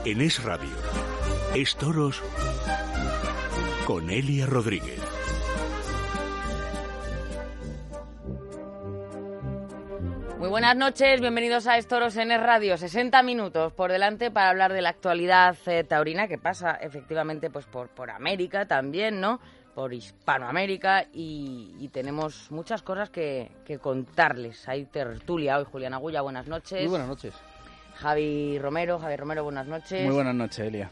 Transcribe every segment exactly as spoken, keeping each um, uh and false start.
En Es Radio, Es Toros con Elia Rodríguez. Muy buenas noches, bienvenidos a Es Toros en Es Radio. sesenta minutos por delante para hablar de la actualidad eh, taurina, que pasa efectivamente pues por, por América también, ¿no? Por Hispanoamérica, y, y tenemos muchas cosas que, que contarles. Hay tertulia hoy. Julián Agulla, buenas noches. Muy buenas noches. Javi Romero, Javi Romero, buenas noches. Muy buenas noches, Elia.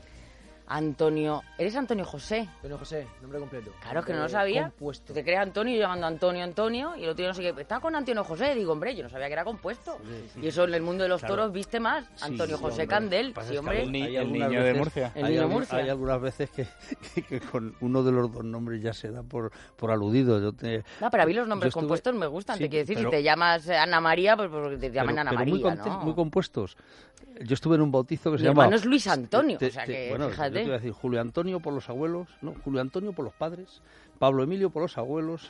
Antonio, ¿eres Antonio José? Antonio José, nombre completo. Claro, es que no lo sabía. Compuesto. Te crees Antonio y yo llamando Antonio, Antonio, y el otro día no sé qué. Estaba con Antonio José, digo, hombre, yo no sabía que era compuesto. Sí, sí. Y eso en el mundo de los Claro. toros viste más. Antonio Sí, José hombre. Candel, Pasa sí, es que hombre. El, ni- Hay el algunas niño de veces- Murcia. El hay, niño algu- Murcia. hay algunas veces que, que- que con uno de los dos nombres ya se da por, por aludido. Yo te, No, pero a mí los nombres yo estuve- compuestos me gustan. Sí, te quiero decir, pero- si te llamas Ana María, pues porque te llaman pero- Ana pero muy, María, conte- ¿no? muy compuestos. Yo estuve en un bautizo que se Mi llama... hermano es Luis Antonio, Te- o sea te- que, bueno, fíjate. yo te iba a decir Julio Antonio por los abuelos, no, Julio Antonio por los padres, Pablo Emilio por los abuelos,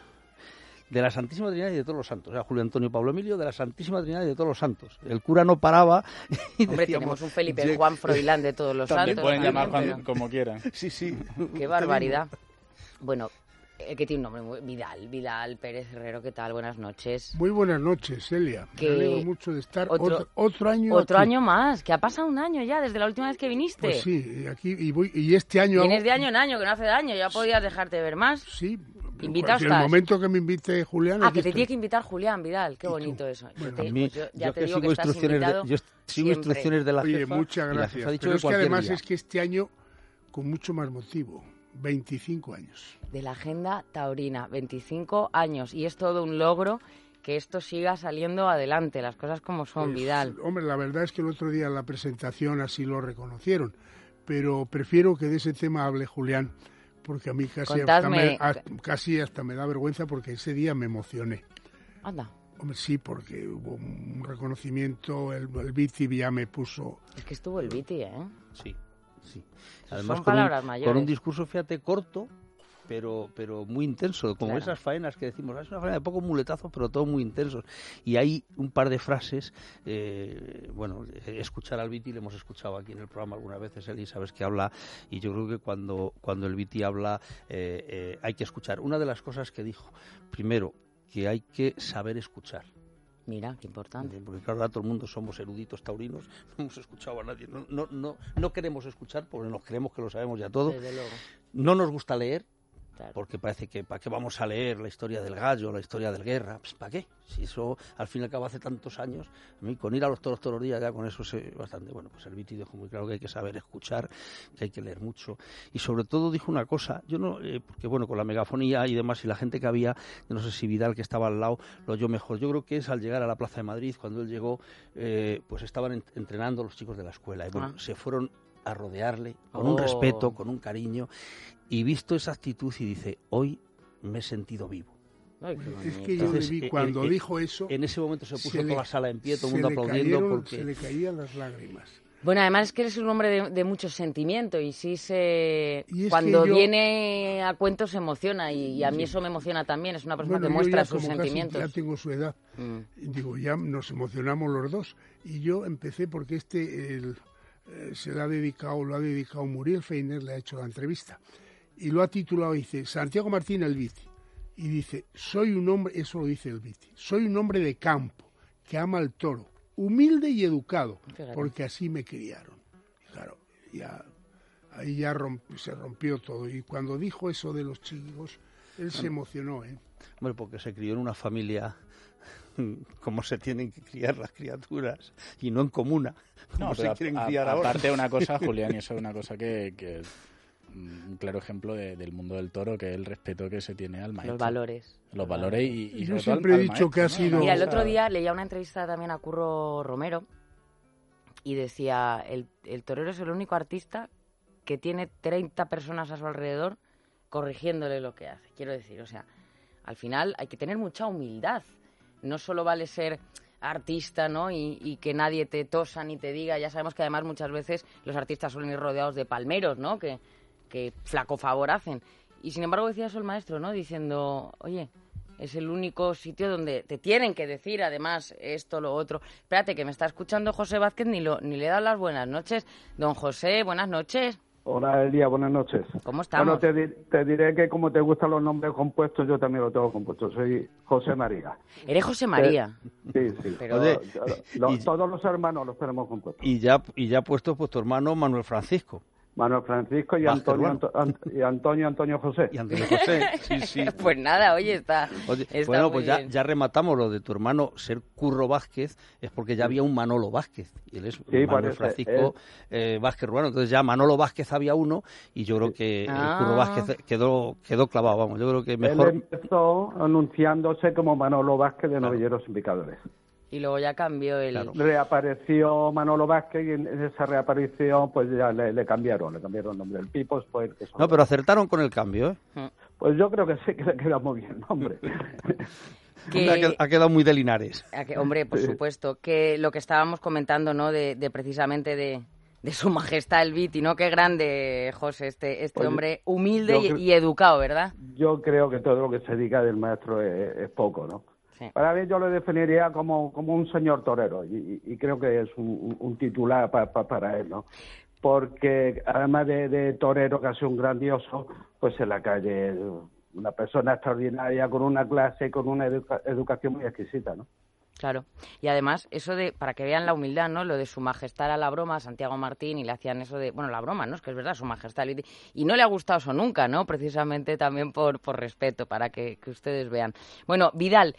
de la Santísima Trinidad y de todos los santos. O sea, Julio Antonio y Pablo Emilio de la Santísima Trinidad y de todos los santos. El cura no paraba y Hombre, decíamos, tenemos un Felipe "Ye- Juan Froilán de todos los También santos. pueden también, llamar pero- cuando- como quieran. Sí, sí. Qué barbaridad. Bueno, el que tiene un nombre muy... Vidal, Vidal Pérez Herrero, ¿qué tal? Buenas noches. Muy buenas noches, Celia. Que Me alegro mucho de estar otro- otro, otro año Otro aquí. año más, que ha pasado un año ya, desde la última vez que viniste. Pues sí, y aquí y voy y este año Vienes hago- de año en año, que no hace daño, ya podías dejarte ver más. Sí. Invitado En el estás. momento que me invite Julián. Ah, aquí que te estoy. tiene que invitar Julián Vidal, qué ¿Y tú? bonito eso. Yo Bueno, te- A mí, pues yo ya yo te que digo sigo que estás instrucciones invitado de, yo sigo siempre. instrucciones de la Oye, jefa. muchas y la gracias. jefa ha dicho Pero que es que cualquier además día. es que este año con mucho más motivo, veinticinco años. De la agenda taurina, veinticinco años, y es todo un logro que esto siga saliendo adelante, las cosas como son, Pues, Vidal. Hombre, la verdad es que el otro día en la presentación así lo reconocieron, pero prefiero que de ese tema hable Julián, porque a mí casi hasta, Contadme. me, hasta- casi hasta me da vergüenza porque ese día me emocioné. Anda, Hombre, sí, porque hubo un reconocimiento, el, el Viti ya me puso... es que estuvo el Viti, ¿eh? Sí, sí. Son Además, con un, palabras mayores. con un discurso, fíjate, corto, pero pero muy intenso, como Claro. esas faenas que decimos, es una faena de pocos muletazos, pero todos muy intensos. Y hay un par de frases, eh, bueno, eh, escuchar al Viti, le hemos escuchado aquí en el programa algunas veces, él y sabes que habla, y yo creo que cuando, cuando el Viti habla eh, eh, hay que escuchar. Una de las cosas que dijo, primero, que hay que saber escuchar. Mira, qué importante. Porque claro, ahora todo el mundo somos eruditos taurinos, no hemos escuchado a nadie, no, no, no, no queremos escuchar porque nos creemos que lo sabemos ya todo, Desde luego, no nos gusta leer, claro. porque parece que ¿para qué vamos a leer la historia del gallo, la historia del guerra? Pues ¿para qué? Si eso al fin y al cabo hace tantos años, a mí con ir a los toros todos los días ya con eso sé bastante. Bueno, pues el Viti dijo muy claro que hay que saber escuchar, que hay que leer mucho, y sobre todo dijo una cosa, yo no, eh, porque bueno, con la megafonía y demás y la gente que había, yo no sé si Vidal que estaba al lado lo oyó mejor, yo creo que es al llegar a la Plaza de Madrid, cuando él llegó, eh, pues estaban en- entrenando los chicos de la escuela, y bueno, Ah. se fueron a rodearle con Oh. un respeto, con un cariño, y visto esa actitud y dice, hoy me he sentido vivo. Ay, qué Es bonito. que yo Entonces, le vi, eh, cuando eh, dijo eso, En ese momento se puso se toda le- la sala en pie, todo el se mundo le aplaudiendo cayeron- porque... se le caían las lágrimas. Bueno, además es que eres un hombre de, de mucho sentimiento y sí se... Y es cuando que yo- viene a cuento se emociona y, y a mí eso me emociona también. Es una persona Bueno, que yo muestra ya sus como casi sentimientos. ya tengo su edad. Mm. Y digo, ya nos emocionamos los dos. Y yo empecé porque este el, eh, se le ha dedicado, lo ha dedicado Muriel Feiner, le ha hecho la entrevista. Y lo ha titulado, dice, Santiago Martín el Viti. Y dice, soy un hombre, eso lo dice el Viti, soy un hombre de campo, que ama al toro, humilde y educado, Fíjate. porque así me criaron. Y claro, ya, ahí ya romp- se rompió todo. Y cuando dijo eso de los chicos, él se emocionó, ¿eh? Hombre, porque se crió en una familia como se tienen que criar las criaturas y no en comuna, como No, se pero quieren a- criar a- ahora. aparte de una cosa, Julián, y eso es una cosa que, que es un claro ejemplo de- del mundo del toro, que es el respeto que se tiene al maestro. Los valores. Los valores y, y Yo sobre todo al- siempre he al dicho maestro, que ha ¿no? sido- Mira, el Una otro cosa- día leía una entrevista también a Curro Romero y decía, el, el torero es el único artista que tiene treinta personas a su alrededor corrigiéndole lo que hace. Quiero decir, o sea, al final hay que tener mucha humildad. No solo vale ser artista, ¿no? Y, y que nadie te tosa ni te diga. Ya sabemos que además muchas veces los artistas suelen ir rodeados de palmeros, ¿no? Que, que flaco favor hacen. Y sin embargo decía eso el maestro, ¿no? Diciendo, oye, Es el único sitio donde te tienen que decir, además, esto, lo otro. Espérate, que me está escuchando José Vázquez, ni, lo, ni le he dado las buenas noches. Don José, buenas noches. Hola, Elia, buenas noches. ¿Cómo estamos? Bueno, te, di- te diré que como te gustan los nombres compuestos, yo también los tengo compuestos. Soy José María. ¿Eres José María? Sí, sí. Pero- Oye, Lo- y- todos los hermanos los tenemos compuestos. Y ya, y ya puesto pues tu hermano Manuel Francisco. Manuel Francisco y Vázquez Antonio, Ruano. Anto- Ant- y Antonio Antonio José. Y Antonio José, sí, sí. Pues nada, oye, está, Oye, está bueno, muy pues ya, bien. ya rematamos lo de tu hermano ser Curro Vázquez, es porque ya había un Manolo Vázquez, y él es Manuel parece, Francisco eh, Vázquez Ruano, entonces ya Manolo Vázquez había uno, y yo creo que Ah. el Curro Vázquez quedó quedó clavado, vamos, yo creo que Él mejor... empezó anunciándose como Manolo Vázquez de Novilleros y Picadores. Y luego ya cambió el... Claro. Reapareció Manolo Vázquez y en esa reaparición pues ya le, le cambiaron, le cambiaron el nombre. El Pipos fue el que No, pero acertaron con el cambio, ¿eh? Pues yo creo que sí que le queda muy bien el nombre. Que- Ha qued- ha quedado muy de Linares. a que- hombre, por supuesto, que lo que estábamos comentando, ¿no? De, de precisamente de, de su majestad el Viti, ¿no? Qué grande, José, este, este Pues, hombre humilde yo y, creo- y educado, ¿verdad? Yo creo que todo lo que se diga del maestro es, es poco, ¿no? Sí. Para mí yo lo definiría como, como un señor torero y, y creo que es un, un- un titular pa- pa- para él, ¿no? Porque además de, de torero casi un grandioso, pues en la calle una persona extraordinaria con una clase, con una educa- educación muy exquisita, ¿no? Claro. Y además, eso de, para que vean la humildad, ¿no? Lo de su majestad a la broma, a Santiago Martín, y le hacían eso de, bueno, la broma, ¿no? Es que es verdad, su majestad. el Viti. Y no le ha gustado eso nunca, ¿no? Precisamente también por, por respeto, para que, que ustedes vean. Bueno, Vidal,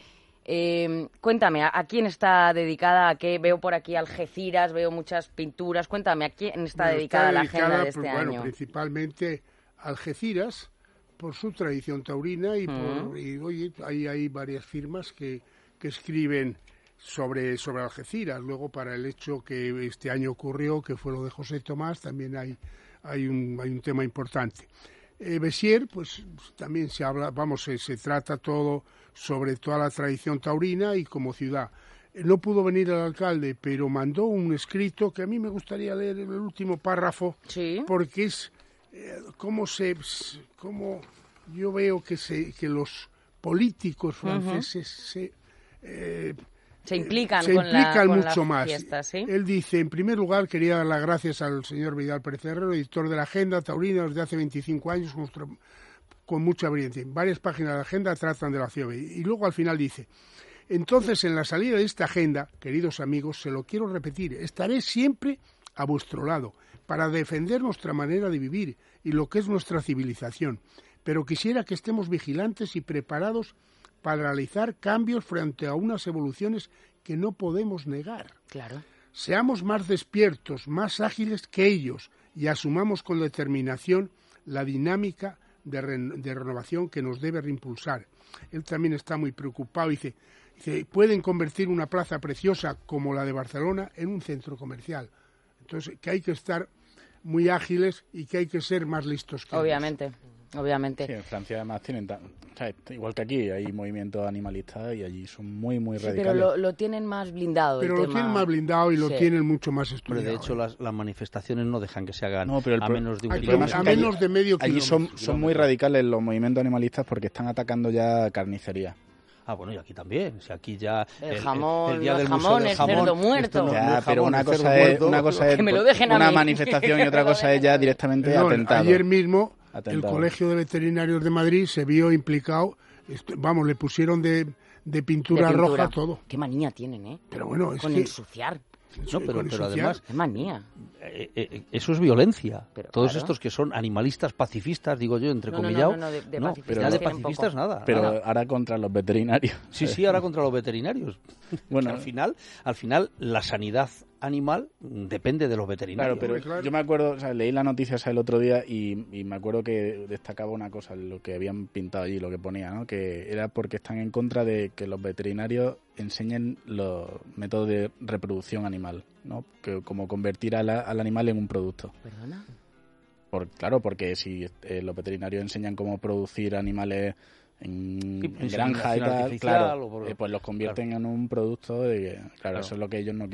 eh, cuéntame, ¿a, a quién está dedicada? ¿A qué? Veo por aquí Algeciras, veo muchas pinturas. Cuéntame, ¿a quién está Bueno, dedicada está la dedicada, agenda de pues, este bueno, año? principalmente Algeciras, por su tradición taurina y, Mm. por, y oye, hay, hay varias firmas que, que escriben sobre, sobre Algeciras. Luego, para el hecho que este año ocurrió, que fue lo de José Tomás, también hay, hay, un, hay un tema importante. Eh, Bessier, pues también se habla, vamos, se, se trata todo sobre toda la tradición taurina y como ciudad. Eh, No pudo venir el alcalde, pero mandó un escrito que a mí me gustaría leer en el último párrafo, Sí. porque es eh, cómo se, cómo yo veo que se, que los políticos franceses se eh, Se implican se con la- implican con mucho la más. fiesta, ¿sí? Él dice, en primer lugar, quería dar las gracias al señor Vidal Pérez Herrero, editor de la Agenda Taurina desde hace veinticinco años, con, nuestro- con mucha brillantez. Varias páginas de la Agenda tratan de la ciudad. Y luego al final dice, entonces en la salida de esta agenda, queridos amigos, se lo quiero repetir, estaré siempre a vuestro lado para defender nuestra manera de vivir y lo que es nuestra civilización. Pero quisiera que estemos vigilantes y preparados para realizar cambios frente a unas evoluciones que no podemos negar. Claro. Seamos más despiertos, más ágiles que ellos y asumamos con determinación la dinámica de, re- de renovación que nos debe reimpulsar. Él también está muy preocupado y dice, dice, pueden convertir una plaza preciosa como la de Barcelona en un centro comercial. Entonces, que hay que estar muy ágiles y que hay que ser más listos que ellos. Obviamente, obviamente. Sí, en Francia además tienen, ta- o sea, igual que aquí, hay movimientos animalistas y allí son muy, muy Sí, radicales. pero lo, lo tienen más blindado. el Pero lo tema. tienen más blindado y lo Sí. tienen mucho más Hombre, estudiado. de hecho, las, las manifestaciones no dejan que se hagan No, pero el a pro- menos de un Aquí, kilómetro. a que allí- menos de medio Allí son, kilómetro. son muy radicales los movimientos animalistas porque están atacando ya carnicería. Ah, bueno, y aquí también. Si aquí ya El jamón, día el del Museo jamón, del el cerdo muerto. esto no- Ya, no es pero jamón, una es cerdo cosa es, muerto. una cosa es Que me lo dejen a una mí. manifestación y otra Que me lo cosa es dejen a ya mí. directamente Perdón, atentado. ayer mismo Atentado. el Colegio de Veterinarios de Madrid se vio implicado, est- vamos, le pusieron de, de pintura, De pintura. roja todo. Qué manía tienen, ¿eh? Pero bueno, es Con que... ensuciar. No, pero, con pero ensuciar. además, Qué manía. eh, eh, eso es violencia. Pero Todos claro. estos que son animalistas pacifistas, digo yo, No, no, entrecomillado. no, no, de- de no, pacifistas pero ya de tienen pacifistas poco. nada. Pero nada. ahora contra los veterinarios. Sí, sí, ahora contra los veterinarios. Bueno, al final, al final la sanidad animal mm, depende de los veterinarios. Claro, pero Hombre, claro. yo me acuerdo, o sea, leí la noticia esa el otro día y, y me acuerdo que destacaba una cosa, lo que habían pintado allí, lo que ponía, ¿no? Que era porque están en contra de que los veterinarios enseñen los métodos de reproducción animal, ¿no? Que, como convertir a la- al animal en un producto. ¿Perdona? Por, claro, porque si eh, los veterinarios enseñan cómo producir animales en, Sí, en inseminación granja y tal, artificial claro, o por- eh, pues los convierten en un producto de que, claro, Claro. eso es lo que ellos no quieren.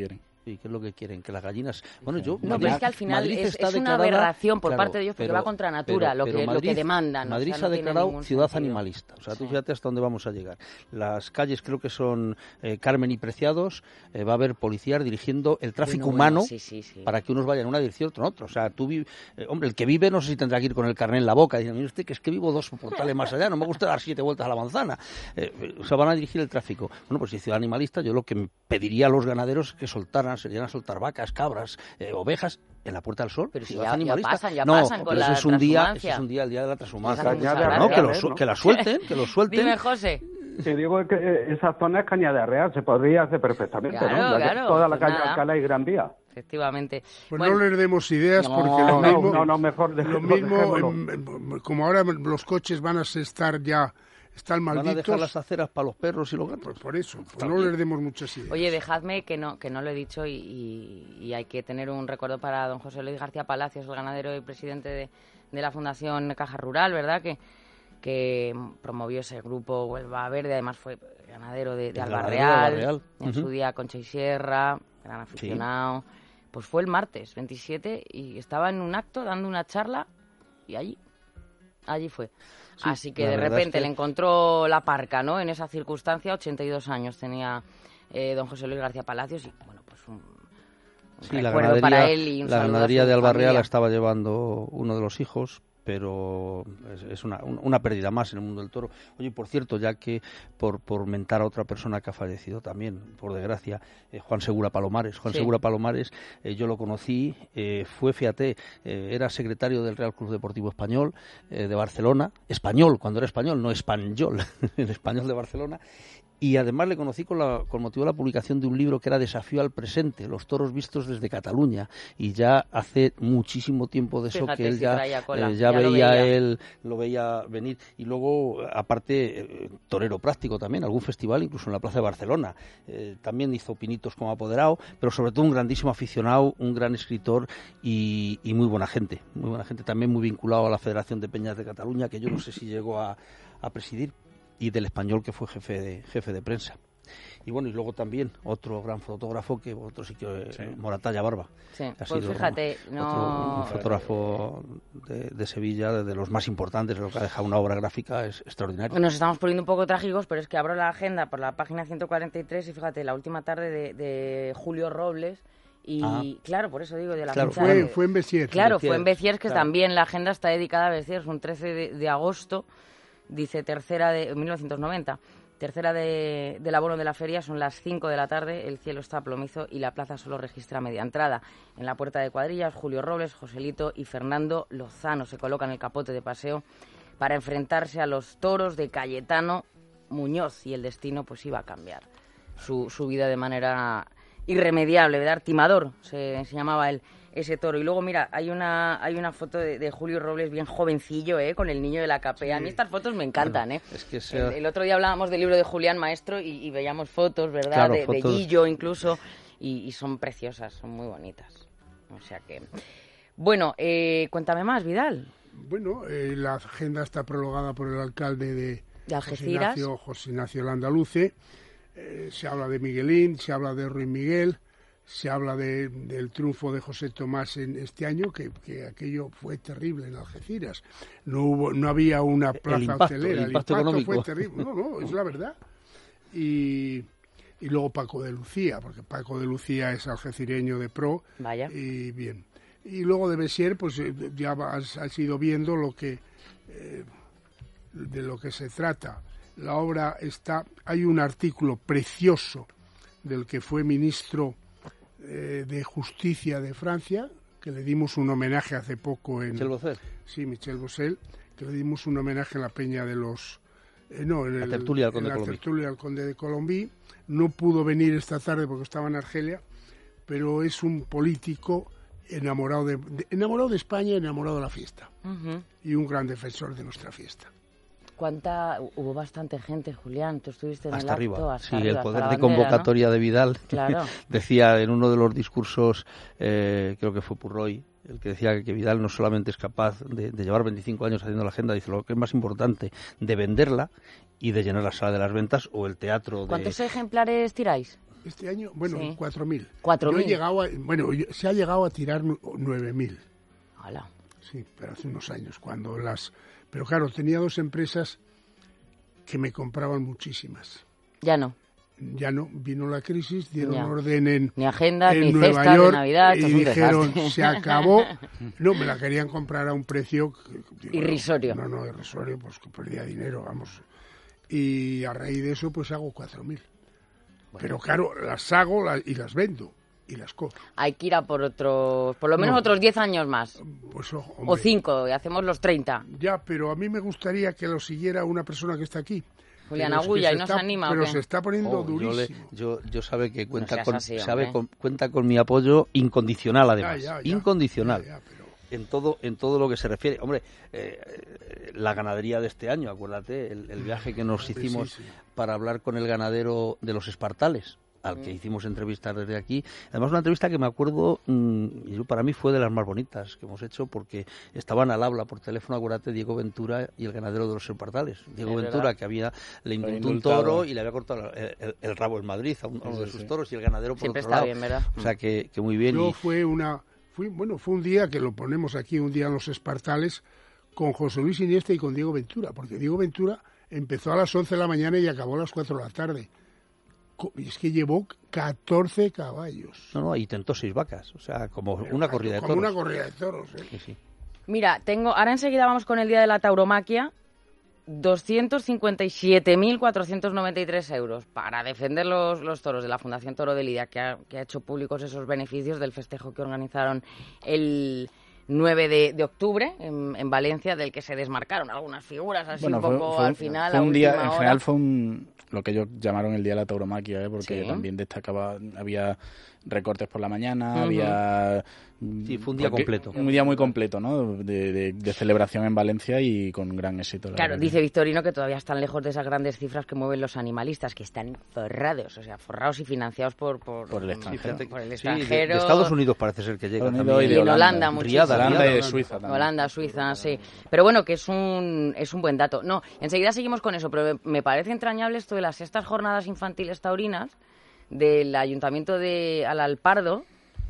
¿Y qué es lo que quieren? Que las gallinas... Bueno, yo... No, Madrid, pero es que al final Madrid es, está es una declarada- aberración por claro, parte de ellos porque pero- va contra natura pero- lo, pero que, Madrid, lo que demandan. Madrid o sea, se ha no tiene declarado ningún ciudad sentido. animalista. O sea, tú Sí. fíjate hasta dónde vamos a llegar. Las calles creo que son eh, Carmen y Preciados, eh, va a haber policías dirigiendo el tráfico Bueno, humano bueno, sí, sí, sí. para que unos vayan en una dirección y otros en otra. O sea, tú vi- eh, hombre, el que vive no sé si tendrá que ir con el carnet en la boca. Dicen, mire usted que es que vivo dos portales más allá, no me gusta dar siete vueltas a la manzana. Eh, eh, o sea, van a dirigir el tráfico. Bueno, pues si ciudad animalista, yo lo que pediría a los ganaderos es que soltaran, se a soltar vacas, cabras, eh, ovejas en la Puerta del Sol. Pero si ciudad ya- ya animalista. pasan, ya no, pasan con pero eso la es un día, transhumancia. eso es un día, el día de la transhumancia. Esa mucha Claro, ¿no? gracia, Que, lo, ¿eh? su- ¿no? que la suelten, que lo suelten. Dime, José. Te digo que esa zona es Cañada Real, se podría hacer perfectamente, Claro, ¿no? Ya que claro, toda la pues calle nada. Alcalá y Gran Vía. Efectivamente. Pues Bueno, no les demos ideas No, porque lo no, mismo, no, no, mejor lo dejémoslo, mismo dejémoslo. em, em, como ahora los coches van a estar ya, están Van a dejar malditos, las aceras para los perros y los gatos. pues por eso, pues no les demos muchas ideas. Oye, dejadme que no que no lo he dicho y, y- y hay que tener un recuerdo para don José Luis García Palacios, el ganadero y presidente de, de la Fundación Caja Rural, ¿verdad? Que, que promovió ese grupo Huelva Verde, además fue ganadero de, de El Alba ganadero de Real, Alba Real. en Ujú. su día Concha y Sierra, gran aficionado. Pues fue el martes veintisiete y estaba en un acto dando una charla y allí, allí fue. Sí, Así que la de verdad repente es que- le encontró la parca, ¿no? En esa circunstancia, ochenta y dos años tenía eh, don José Luis García Palacios y, bueno, pues un, un Sí, la recuerdo ganadería, para él y un la saludo a ganadería su de Alba Real familia. la estaba llevando uno de los hijos, pero es, es una, un- una pérdida más en el mundo del toro. Oye, por cierto, ya que por, por mentar a otra persona que ha fallecido también, por desgracia, eh, Juan Segura Palomares. Juan Sí. Segura Palomares, eh, yo lo conocí, eh, fue, fíjate, eh, era secretario del Real Club Deportivo Español eh, de Barcelona, español, cuando era español, no español, el español de Barcelona. Y además le conocí con, la, con motivo de la publicación de un libro que era Desafío al presente, los toros vistos desde Cataluña. Y ya hace muchísimo tiempo de eso Fíjate que él si ya, traía cola, eh, ya, ya lo veía veía. él, lo veía venir. Y luego, aparte, eh, torero práctico también, algún festival, incluso en la Plaza de Barcelona. Eh, también hizo pinitos como apoderado, pero sobre todo un grandísimo aficionado, un gran escritor y, y muy buena gente. Muy buena gente, también muy vinculado a la Federación de Peñas de Cataluña, que yo no sé si llegó a, a presidir, y del Español, que fue jefe de, jefe de prensa. Y bueno, y luego también otro gran fotógrafo que otro sí que Sí. Moratalla Barba. Sí, Ha pues sido fíjate, otro- no... un fotógrafo de, de Sevilla, de, de los más importantes, de lo que ha dejado una obra gráfica es extraordinaria. Nos estamos poniendo un poco trágicos, pero es que abro la agenda por la página ciento cuarenta y tres y fíjate, la última tarde de, de Julio Robles y Ah. claro, por eso digo de la Claro, fecha Fue, de- fue en Besiers. Claro, Besiers, fue en Besiers, que claro. también la agenda está dedicada a Besiers, un trece de, de agosto, dice tercera de mil novecientos noventa, tercera de, del abono de la feria, son las cinco de la tarde, el cielo está plomizo y la plaza solo registra media entrada. En la puerta de cuadrillas, Julio Robles, Joselito y Fernando Lozano se colocan el capote de paseo para enfrentarse a los toros de Cayetano Muñoz y el destino pues iba a cambiar su, su vida de manera irremediable, ¿verdad? Timador se, se llamaba él, ese toro. Y luego, mira, hay una hay una foto de, de Julio Robles bien jovencillo, ¿eh? Con el niño de la capea. A mí estas fotos me encantan, ¿eh? Es que sea- el, el otro día hablábamos del libro de Julián Maestro y, y veíamos fotos, ¿verdad? Claro, de, de fotos. Guillo incluso, y, y son preciosas, son muy bonitas. O sea que... Bueno, eh, cuéntame más, Vidal. Bueno, eh, la agenda está prologada por el alcalde de, De José Algeciras. Ignacio, José Ignacio Landaluce. Eh, se habla de Miguelín, se habla de Ruiz Miguel, se habla de, del triunfo de José Tomás en este año, que, que aquello fue terrible en Algeciras. No hubo, no había una plaza impacto, hotelera, el impacto económico. fue terrible. No, no, es la verdad. Y, y luego Paco de Lucía, porque Paco de Lucía es algecireño de pro. Vaya. Y bien. Y luego de Besiers, pues eh, ya has, has ido viendo lo que eh, de lo que se trata. La obra está, hay un artículo precioso del que fue ministro eh, de Justicia de Francia, que le dimos un homenaje hace poco en... Michel Bocel. Sí, Michel Bosel, que le dimos un homenaje en la Peña de los... eh, no, en La el- tertulia del Conde en la de Colombí. tertulia del Conde de Colombí. No pudo venir esta tarde porque estaba en Argelia, pero es un político enamorado de, de- enamorado de España y enamorado de la fiesta. Ujú. Y un gran defensor de nuestra fiesta. ¿Cuánta? Hubo bastante gente, Julián. Tú estuviste en Hasta el acto. arriba. Hasta Sí, arriba, el hasta poder la de bandera, convocatoria de Vidal. Claro. Decía en uno de los discursos, eh, creo que fue Purroy, el que decía que Vidal no solamente es capaz de, de llevar veinticinco años haciendo la agenda, dice lo que es más importante, de venderla y de llenar la sala de las ventas o el teatro ¿no? de... ¿Cuántos ejemplares tiráis? Este año, bueno, Sí. cuatro mil. ¿cuatro mil? Yo he llegado a, bueno, yo- se ha llegado a tirar nueve mil. Hala. Sí, pero hace unos años, cuando las... Pero claro, tenía dos empresas que me compraban muchísimas. Ya no. Ya no, vino la crisis, dieron Ya. orden en, Ni agenda, en ni Nueva cesta York de Navidad. Esto y es un dijeron, desastre. se acabó. No, me la querían comprar a un precio... que- digo, Irrisorio. No, no, irrisorio, pues que perdía dinero, vamos. Y a raíz de eso, pues hago cuatro mil. Pero claro, las hago la- y las vendo y las cobro. Hay que ir a por otros, por lo menos No. otros diez años más. Pues, oh, O hombre, cinco, y hacemos los treinta. Ya, pero a mí me gustaría que lo siguiera una persona que está aquí. Julián Pero es que Agulla, se ¿y no se está- anima o Pero qué? se está poniendo Oh, yo, durísimo. le- yo, yo sabe que cuenta seas con, así, sabe hombre. con- cuenta con mi apoyo incondicional, además. Ya, ya, ya. Incondicional. Ya, ya, pero- En todo, en todo lo que se refiere. Hombre, eh, eh, la ganadería de este año, acuérdate, el, el viaje que nos Sí, hicimos sí, sí. para hablar con el ganadero de los Espartales, al que hicimos entrevistas desde aquí. Además, una entrevista que me acuerdo, mmm, y yo- para mí fue de las más bonitas que hemos hecho, porque estaban al habla por teléfono, acuérdate, Diego Ventura y el ganadero de los Espartales. Diego Es Ventura, verdad. que había le Lo indultó un indultado. toro y le había cortado el, el- el rabo en Madrid a, un- a uno Sí, de sí, sus sí. toros, y el ganadero por Siempre otro está lado. bien, ¿verdad? O sea, que, que muy bien. Yo y- fue una... Fui, bueno, fue un día que lo ponemos aquí, un día en los Espartales, con José Luis Iniesta y con Diego Ventura, porque Diego Ventura empezó a las once de la mañana y acabó a las cuatro de la tarde. Co- Y es que llevó catorce caballos. No, no, y tentó seis vacas, o sea, como una corrida de Como toros. una corrida de toros. ¿eh? Sí, sí. Mira, tengo, ahora enseguida vamos con el día de la tauromaquia. doscientos cincuenta y siete mil cuatrocientos noventa y tres euros para defender los, los toros de la Fundación Toro de Lidia, que ha, que ha hecho públicos esos beneficios del festejo que organizaron el nueve de, de octubre en, en Valencia, del que se desmarcaron algunas figuras así un fue- poco fue- al final. fue a un día, última en hora. general fue un, lo que ellos llamaron el día de la tauromaquia, ¿eh? Porque Sí. también destacaba, había recortes por la mañana, Ujú. había... Sí, fue un día porque- completo. Un día muy completo, ¿no? De, de- de celebración en Valencia y con gran éxito. la Claro, verdad que- dice Victorino que todavía están lejos de esas grandes cifras que mueven los animalistas, que están forrados, o sea, forrados y financiados por, por, Por el extranjero. Fíjate que- por el sí, de- extranjero. de, Estados Unidos parece ser que llega Estados Unidos también. y Y de en Holanda, muchísimo. Riada, Holanda Riada. y Suiza también. Holanda, Suiza, sí. Pero bueno, que es un, es un buen dato. No, enseguida seguimos con eso, pero me, me parece entrañable esto de las sextas jornadas infantiles taurinas del Ayuntamiento de Alalpardo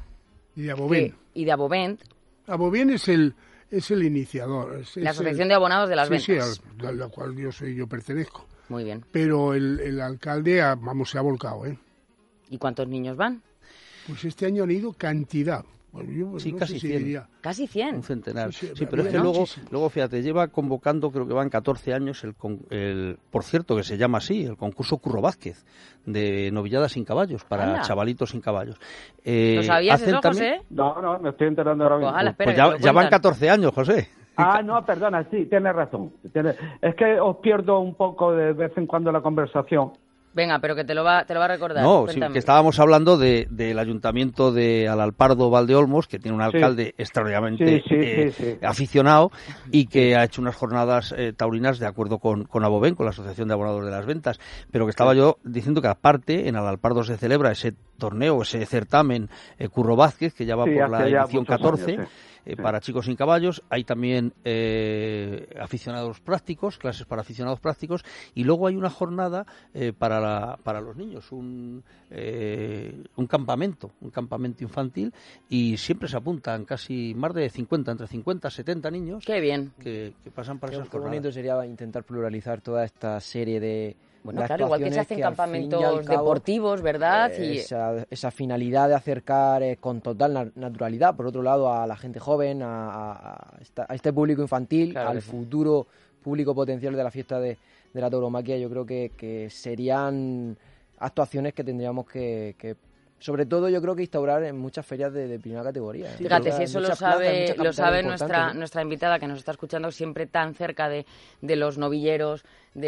Y de Abovén. que- y de Abovent, Abovén es el, es el iniciador. Es, la es Asociación el- de Abonados de las sí, Ventas. Sí, a la, la cual yo soy, yo pertenezco. Muy bien. Pero el, el alcalde, ah, vamos, se ha volcado, ¿eh? ¿Y cuántos niños van? Pues este año han ido cantidad. Bueno, yo Sí, no casi sé si cien. diría- Casi cien. Un centenar. Sí, Sí, sí, pero es que había luego, muchísimo. luego, fíjate, lleva convocando, creo que van catorce años, el, con- el por cierto, que se llama así, el concurso Curro Vázquez, de novilladas sin caballos, para Anda. chavalitos sin caballos. Eh, ¿Lo sabías hacen eso, también- José? No, no, me estoy enterando ahora mismo. Ojalá, espera, Pues que me ya, lo ya van cuentan. catorce años, José. Ah, no, perdona, sí, tienes razón. Tienes- Es que os pierdo un poco de vez en cuando la conversación. Venga, pero que te lo va, te lo va a recordar. No, sí, Cuéntame. que estábamos hablando de, del ayuntamiento de Alalpardo Valdeolmos, que tiene un Sí. alcalde extraordinariamente Sí, sí, eh, sí, sí. aficionado y que ha hecho unas jornadas eh, taurinas de acuerdo con, con Abovén, con la Asociación de Abonados de las Ventas. Pero que estaba yo diciendo que aparte en Alalpardo se celebra ese torneo, ese certamen eh, Curro Vázquez, que ya va Sí, por hace la ya edición muchos catorce. años, sí. eh, Sí. para chicos sin caballos, hay también eh, aficionados prácticos, clases para aficionados prácticos, y luego hay una jornada eh, para, la- para los niños, un, eh, un campamento, un campamento infantil, y siempre se apuntan casi más de cincuenta, entre cincuenta y setenta niños Qué bien. que, que pasan para Qué, esas qué bonito jornadas. sería intentar pluralizar toda esta serie de Bueno, de claro, igual que se actuaciones hacen que al fin y al campamentos cabo, deportivos, ¿verdad? eh, Y esa, esa finalidad de acercar eh, con total na- naturalidad, por otro lado, a la gente joven, a, a- a esta- a este público infantil, Claro que al sí. futuro público potencial de la fiesta de, de la tauromaquia, yo creo que, que serían actuaciones que tendríamos que, que, sobre todo, yo creo que instaurar en muchas ferias de, de primera categoría. ¿eh? fíjate, Muchas- si eso lo muchas plazas, sabe, muchas lo capitales sabe importantes, nuestra, ¿eh? nuestra invitada que nos está escuchando siempre tan cerca de, de los novilleros,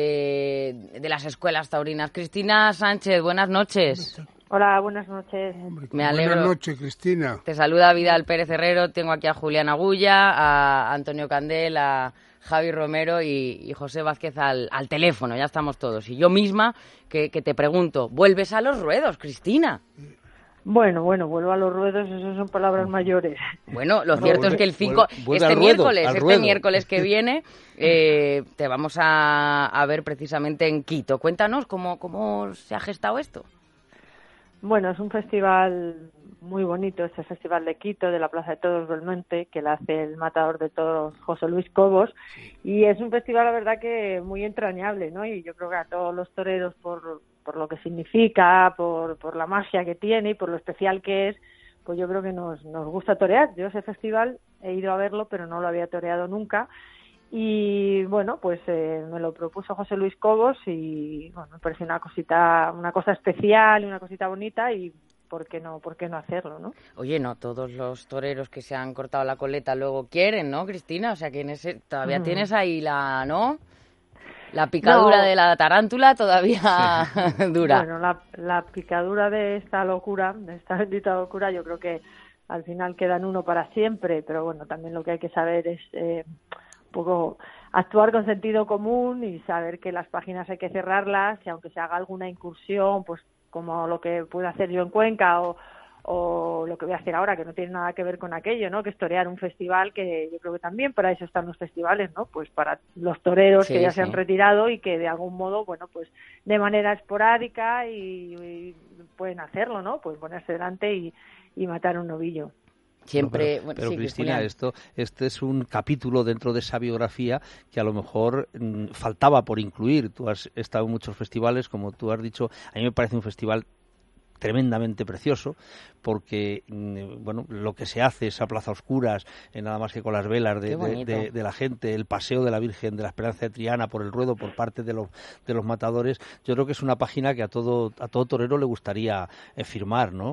de, de las escuelas taurinas. Cristina Sánchez, buenas noches. Hola, buenas noches. Hombre, Me alegro. Buenas noches, Cristina. Te saluda Vidal Pérez Herrero, tengo aquí a Julián Agulla, a Antonio Candel, a Javi Romero y, y José Vázquez al, al teléfono, ya estamos todos. Y yo misma, que, que te pregunto, ¿vuelves a los ruedos, Cristina? Bueno, bueno, vuelvo a los ruedos, eso son palabras mayores. Bueno, lo No, cierto vuelve- es que el cinco, vuelve- vuelve este al ruedo, miércoles, al este ruedo. miércoles que viene, eh, te vamos a, a ver precisamente en Quito. Cuéntanos cómo, cómo se ha gestado esto. Bueno, es un festival muy bonito, este Festival de Quito, de la Plaza de Toros Belmonte, que lo hace el matador de toros José Luis Cobos, y es un festival, la verdad, que muy entrañable, ¿no? Y yo creo que a todos los toreros, por, por lo que significa, por, por la magia que tiene y por lo especial que es, pues yo creo que nos, nos gusta torear. Yo ese festival he ido a verlo, pero no lo había toreado nunca. Y bueno, pues eh, me lo propuso José Luis Cobos y bueno, me pareció una cosita, una cosa especial, una cosita bonita y ¿por qué no, por qué no hacerlo, no? Oye, no todos los toreros que se han cortado la coleta luego quieren, ¿no, Cristina? O sea que en ese todavía mm. tienes ahí la, ¿no? La picadura no. de la tarántula todavía dura. Bueno, la, la picadura de esta locura, de esta bendita locura, yo creo que al final queda en uno para siempre, pero bueno, también lo que hay que saber es eh, un poco actuar con sentido común y saber que las páginas hay que cerrarlas y aunque se haga alguna incursión, pues como lo que puedo hacer yo en Cuenca o, o lo que voy a hacer ahora, que no tiene nada que ver con aquello, ¿no? Que es torear un festival, que yo creo que también para eso están los festivales, ¿no? Pues para los toreros sí, que ya sí. se han retirado y que de algún modo, bueno, pues de manera esporádica y, y pueden hacerlo, ¿no? Pues ponerse delante y, y matar un novillo. Siempre, pero, bueno, pero sí, Cristina, esto este es un capítulo dentro de esa biografía que a lo mejor mmm, faltaba por incluir. Tú has estado en muchos festivales, como tú has dicho, a mí me parece un festival tremendamente precioso porque bueno, lo que se hace esa plaza a oscuras, eh, nada más que con las velas de, de, de, de la gente, el paseo de la Virgen de la Esperanza de Triana por el ruedo por parte de los de los matadores, yo creo que es una página que a todo a todo torero le gustaría eh, firmar, ¿no?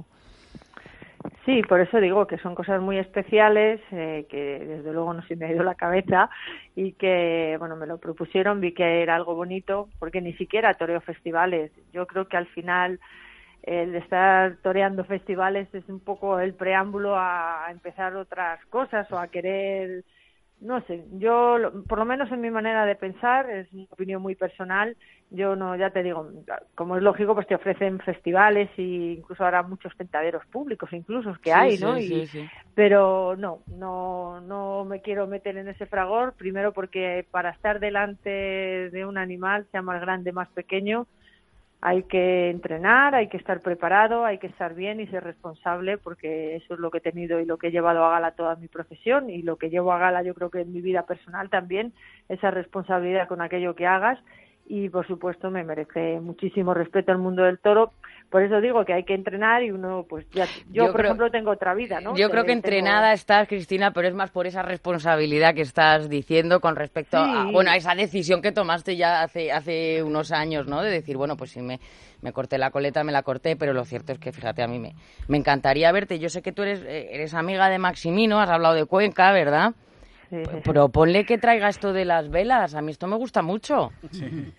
Sí, por eso digo que son cosas muy especiales, eh, que desde luego no se me ha ido la cabeza y que, bueno, me lo propusieron, vi que era algo bonito, porque ni siquiera toreo festivales. Yo creo que al final el estar toreando festivales es un poco el preámbulo a empezar otras cosas o a querer, no sé, yo, por lo menos en mi manera de pensar, es una opinión muy personal, yo no, ya te digo, como es lógico, pues te ofrecen festivales y incluso ahora muchos tentaderos públicos incluso que sí, hay, sí, ¿no? Sí, y, sí. Pero no, no, no me quiero meter en ese fragor, primero porque para estar delante de un animal, sea más grande, más pequeño, hay que entrenar, hay que estar preparado, hay que estar bien y ser responsable, porque eso es lo que he tenido y lo que he llevado a gala toda mi profesión y lo que llevo a gala yo creo que en mi vida personal también, esa responsabilidad con aquello que hagas y por supuesto me merece muchísimo respeto el mundo del toro, por eso digo que hay que entrenar y uno pues ya, yo, yo por creo, ejemplo tengo otra vida, ¿no? Yo creo que entrenada tengo... estás, Cristina, pero es más por esa responsabilidad que estás diciendo con respecto sí. a, bueno, a esa decisión que tomaste ya hace hace unos años, ¿no? De decir, bueno, pues si me, me corté la coleta, me la corté, pero lo cierto es que, fíjate, a mí me, me encantaría verte. Yo sé que tú eres, eres amiga de Maximino, has hablado de Cuenca, ¿verdad? Sí. Pero ponle que traiga esto de las velas, a mí esto me gusta mucho. Sí.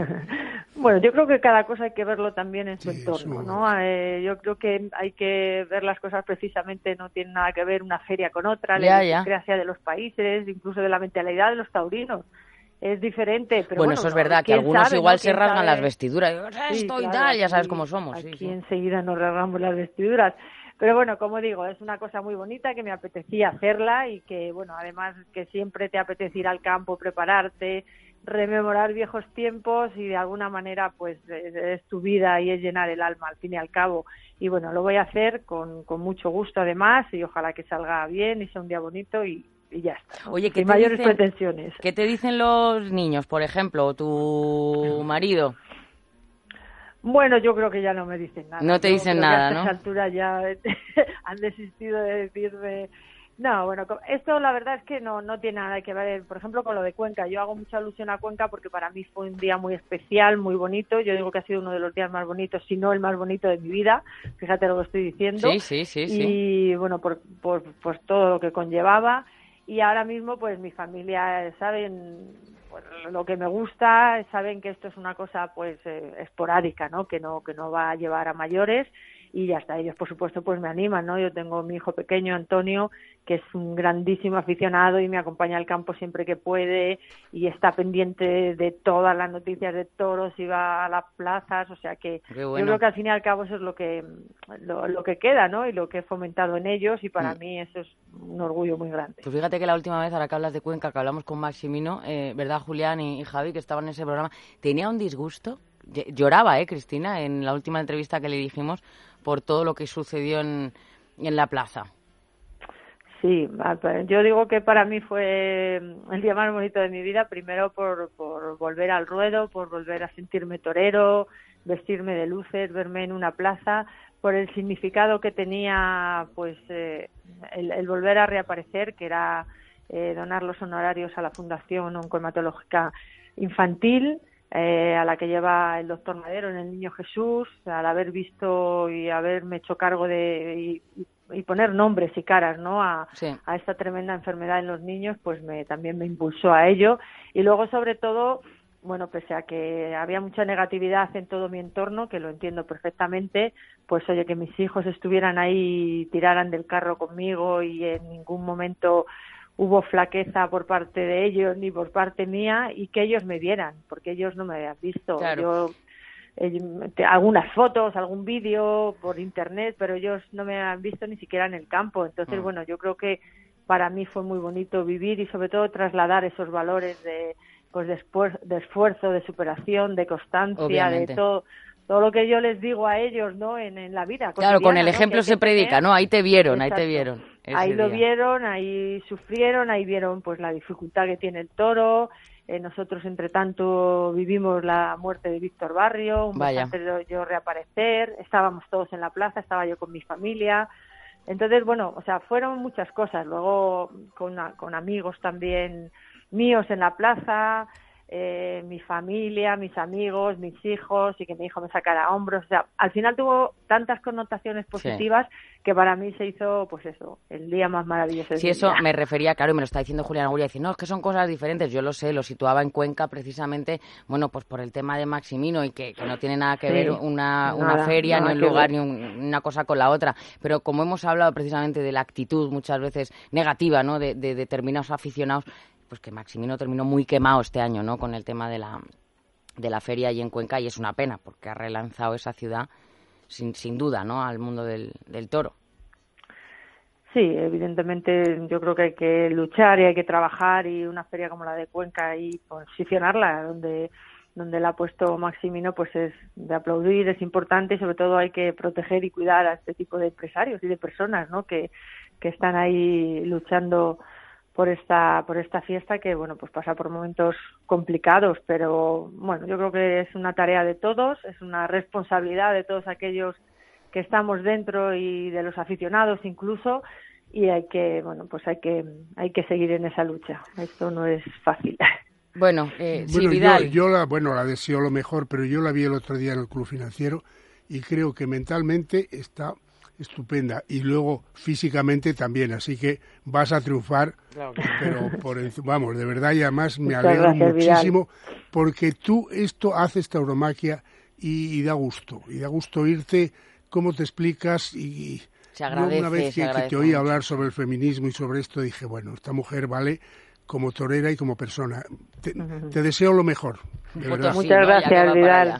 Bueno, yo creo que cada cosa hay que verlo también en su sí, entorno, ¿no? Eh, yo creo que hay que ver las cosas precisamente, no tiene nada que ver una feria con otra, ya, la idiosincrasia de los países, incluso de la mentalidad de los taurinos. Es diferente, pero bueno, bueno, eso es verdad, que algunos sabe, igual ¿no? se rasgan sabe? las vestiduras, sí, esto y claro, tal, ya sabes aquí, cómo somos. Aquí sí, enseguida sí. nos rasgamos las vestiduras. Pero bueno, como digo, es una cosa muy bonita que me apetecía hacerla y que, bueno, además que siempre te apetece ir al campo, prepararte, rememorar viejos tiempos y de alguna manera pues es tu vida y es llenar el alma al fin y al cabo. Y bueno, lo voy a hacer con, con mucho gusto además y ojalá que salga bien y sea un día bonito y, y ya está, ¿no? Oye, ¿qué Sin te mayores dicen, pretensiones. ¿Qué te dicen los niños, por ejemplo, o tu marido? Bueno, yo creo que ya no me dicen nada. No te yo dicen creo nada, que a ¿no? A esta altura ya han desistido de decirme... No, bueno, esto la verdad es que no no tiene nada que ver, por ejemplo, con lo de Cuenca. Yo hago mucha alusión a Cuenca porque para mí fue un día muy especial, muy bonito. Yo digo que ha sido uno de los días más bonitos, si no el más bonito de mi vida. Fíjate lo que estoy diciendo. Sí, sí, sí. Y sí. bueno, por, por pues todo lo que conllevaba. Y ahora mismo, pues mi familia saben pues, lo que me gusta, saben que esto es una cosa pues eh, esporádica, ¿no? Que no que no va a llevar a mayores. Y ya está, ellos por supuesto pues me animan, ¿no? Yo tengo mi hijo pequeño, Antonio, que es un grandísimo aficionado y me acompaña al campo siempre que puede y está pendiente de todas las noticias de toros y va a las plazas, o sea que bueno. Yo creo que al fin y al cabo eso es lo que lo, lo que queda, ¿no? Y lo que he fomentado en ellos y para mm. mí eso es un orgullo muy grande. Pues fíjate que la última vez, ahora que hablas de Cuenca, que hablamos con Maximino, eh, ¿verdad, Julián y, y Javi, que estaban en ese programa, tenía un disgusto Lloraba, ¿eh, Cristina? En la última entrevista que le dijimos por todo lo que sucedió en, en la plaza. Sí, yo digo que para mí fue el día más bonito de mi vida, primero por, por volver al ruedo, por volver a sentirme torero, vestirme de luces, verme en una plaza, por el significado que tenía pues eh, el, el volver a reaparecer, que era eh, donar los honorarios a la Fundación Oncohematológica Infantil, eh, a la que lleva el doctor Madero en el Niño Jesús, al haber visto y haberme hecho cargo de... Y, y poner nombres y caras, ¿no?, a, sí. a esta tremenda enfermedad en los niños, pues me, también me impulsó a ello. Y luego, sobre todo, bueno, pese a que había mucha negatividad en todo mi entorno, que lo entiendo perfectamente, pues oye, que mis hijos estuvieran ahí, tiraran del carro conmigo y en ningún momento hubo flaqueza por parte de ellos ni por parte mía, y que ellos me vieran, porque ellos no me habían visto. Claro. Yo Eh, algunas fotos, algún vídeo por internet, pero ellos no me han visto ni siquiera en el campo. Entonces, mm. bueno, yo creo que para mí fue muy bonito vivir y sobre todo trasladar esos valores de pues de, esfuer- de esfuerzo, de superación, de constancia, Obviamente. de todo todo lo que yo les digo a ellos, ¿no?, en, en la vida. Claro, con el ¿no? ejemplo se predica, ¿no? Ahí te vieron, Exacto. ahí te vieron. Ahí lo día. vieron, ahí sufrieron, ahí vieron pues la dificultad que tiene el toro. Eh, nosotros, entre tanto, vivimos la muerte de Víctor Barrio, un mes antes de yo reaparecer, estábamos todos en la plaza, estaba yo con mi familia. Entonces, bueno, o sea, fueron muchas cosas. Luego, con, con amigos también míos en la plaza, eh, mi familia, mis amigos, mis hijos, y que mi hijo me sacara a hombros. O sea, al final tuvo tantas connotaciones positivas sí. que para mí se hizo, pues eso, el día más maravilloso. Sí, eso me refería, claro, y me lo está diciendo Julián Agulla, dice, no, es que son cosas diferentes. Yo lo sé, lo situaba en Cuenca precisamente, bueno, pues por el tema de Maximino y que, que no tiene nada que sí, ver una, una nada, feria, nada ni un lugar, ver. ni un, una cosa con la otra. Pero como hemos hablado precisamente de la actitud muchas veces negativa, ¿no?, de, de determinados aficionados, pues que Maximino terminó muy quemado este año, ¿no?, con el tema de la de la feria allí en Cuenca, y es una pena porque ha relanzado esa ciudad sin sin duda, ¿no?, al mundo del, del toro. Sí, evidentemente yo creo que hay que luchar y hay que trabajar, y una feria como la de Cuenca y posicionarla donde donde la ha puesto Maximino pues es de aplaudir, es importante, y sobre todo hay que proteger y cuidar a este tipo de empresarios y de personas, ¿no?, que que están ahí luchando por esta por esta fiesta, que bueno, pues pasa por momentos complicados, pero bueno, yo creo que es una tarea de todos, es una responsabilidad de todos aquellos que estamos dentro y de los aficionados incluso, y hay que bueno pues hay que hay que seguir en esa lucha. Esto no es fácil. Bueno, eh, bueno sí, Vidal. Yo, yo la bueno la deseo lo mejor, pero yo la vi el otro día en el Club Financiero y creo que mentalmente está estupenda, y luego físicamente también, así que vas a triunfar, claro. pero por el, vamos, de verdad, y además me Muchas alegro gracias, muchísimo Vidal. Porque tú esto haces tauromaquia y, y da gusto, y da gusto irte, cómo te explicas, y se agradece, yo una vez que, que te oí mucho. hablar sobre el feminismo y sobre esto dije, bueno, esta mujer vale como torera y como persona. Te, uh-huh. te deseo lo mejor. De verdad. Muchas ¿no? gracias, Vidal.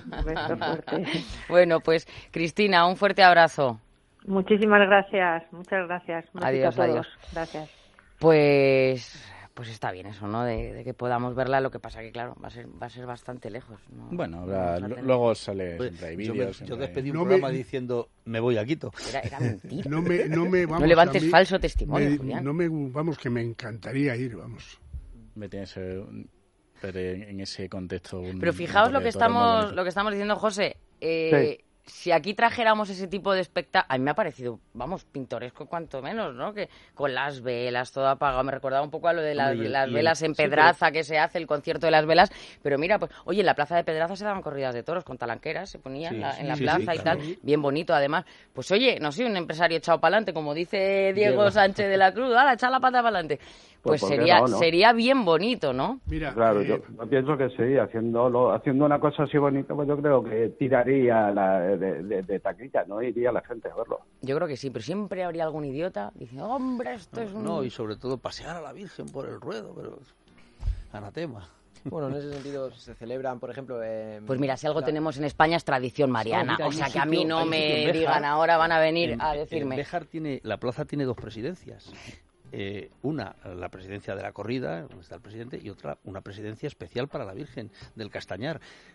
Bueno, pues Cristina, un fuerte abrazo. Muchísimas gracias, muchas gracias. Un adiós, a todos. Adiós. Gracias. Pues pues está bien eso, ¿no? De, de que podamos verla, lo que pasa que, claro, va a ser va a ser bastante lejos, ¿no? Bueno, habrá, no luego sale pues, siempre hay vídeos. Yo, yo despedí un no programa me... diciendo, me voy a Quito. Era, era mentira. No, me, no, me, vamos, no levantes mí, falso testimonio, me, Julián. No me, vamos, que me encantaría ir, vamos. Me tienes pero en ese contexto. Un, pero fijaos lo que estamos lo que estamos diciendo, José. Eh, sí. Si aquí trajéramos ese tipo de espectáculo, a mí me ha parecido, vamos, pintoresco cuanto menos, ¿no? Que con las velas, todo apagado, me recordaba un poco a lo de las, Hombre, y, las y velas el, en Pedraza, sí, pero... que se hace, el concierto de las velas, pero mira, pues, oye, en la plaza de Pedraza se daban corridas de toros con talanqueras, se ponían sí, la, en la sí, plaza sí, y claro. tal, bien bonito además. Pues oye, no sé, un empresario echado para adelante, como dice Diego, Diego Sánchez de la Cruz, ¡hala, echa la pata para adelante! Pues, pues sería no, ¿no? sería bien bonito, ¿no? Mira, claro, eh, yo, yo pienso que sí, haciéndolo, haciendo una cosa así bonita, pues yo creo que tiraría la, de, de, de taquilla, ¿no? Iría la gente a verlo. Yo creo que sí, pero siempre habría algún idiota diciendo, hombre, esto no, es un... No, y sobre todo pasear a la Virgen por el ruedo, pero anatema. Bueno, en ese sentido se celebran, por ejemplo... Eh, pues mira, si algo la... tenemos en España es tradición mariana, no, mira, o sea que a mí no me Béjar, digan ahora, van a venir en, a decirme... En Béjar tiene, la plaza tiene dos presidencias. Eh, una, la presidencia de la corrida, donde está el presidente, y otra, una presidencia especial para la Virgen del Castañar.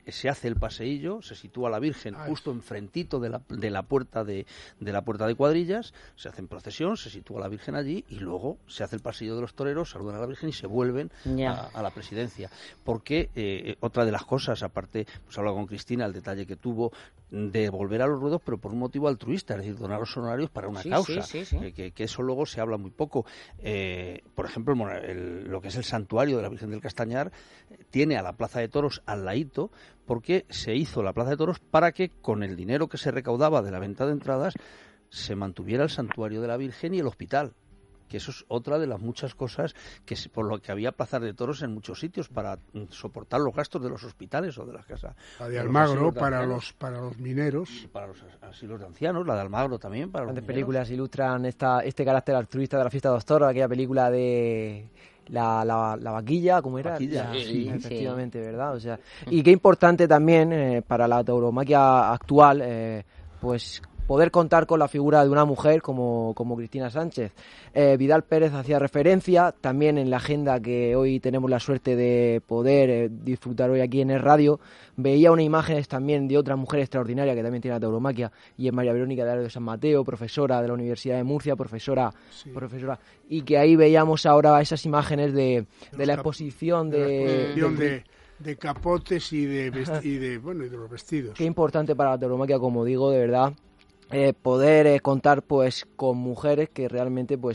se hace el paseillo, se sitúa la Virgen Ay. justo enfrentito de la, de la puerta de, de la puerta de cuadrillas, se hace en procesión, se sitúa la Virgen allí y luego se hace el pasillo de los toreros, saludan a la Virgen y se vuelven Ya. a, a la presidencia. Porque eh, otra de las cosas, aparte, pues hablaba con Cristina, el detalle que tuvo de volver a los ruedos, pero por un motivo altruista, es decir, donar los honorarios para una Sí, causa, sí, sí, sí. eh, que, que eso luego se habla muy poco. Eh, por ejemplo, el, el, lo que es el santuario de la Virgen del Castañar eh, tiene a la Plaza de Toros al ladito, porque se hizo la Plaza de Toros para que con el dinero que se recaudaba de la venta de entradas se mantuviera el santuario de la Virgen y el hospital, que eso es otra de las muchas cosas que se, por lo que había plazas de toros en muchos sitios para mm, soportar los gastos de los hospitales o de las casas. La de los Almagro asilos de para ancianos, los para los mineros. para los asilos de ancianos, la de Almagro también para los Grandes mineros. películas ilustran esta, este carácter altruista de la fiesta de los toros, aquella película de la, la, la vaquilla, ¿cómo era? Vaquilla, La- sí, sí. efectivamente, ¿verdad? O sea, y qué importante también eh, para la tauromaquia actual, eh, pues poder contar con la figura de una mujer como, como Cristina Sánchez. Eh, Vidal Pérez hacía referencia también en la agenda que hoy tenemos la suerte de poder eh, disfrutar hoy aquí en el radio. Veía unas imágenes también de otra mujer extraordinaria que también tiene la tauromaquia, y es María Verónica de Aro de San Mateo, profesora de la Universidad de Murcia, profesora, Sí. profesora, y que ahí veíamos ahora esas imágenes de, de la Los cap- exposición de la de, exposición de- de, de capotes y de, vest- y de bueno y de los vestidos. Qué importante para la tauromaquia, como digo, de verdad, eh, poder eh, contar pues con mujeres que realmente pues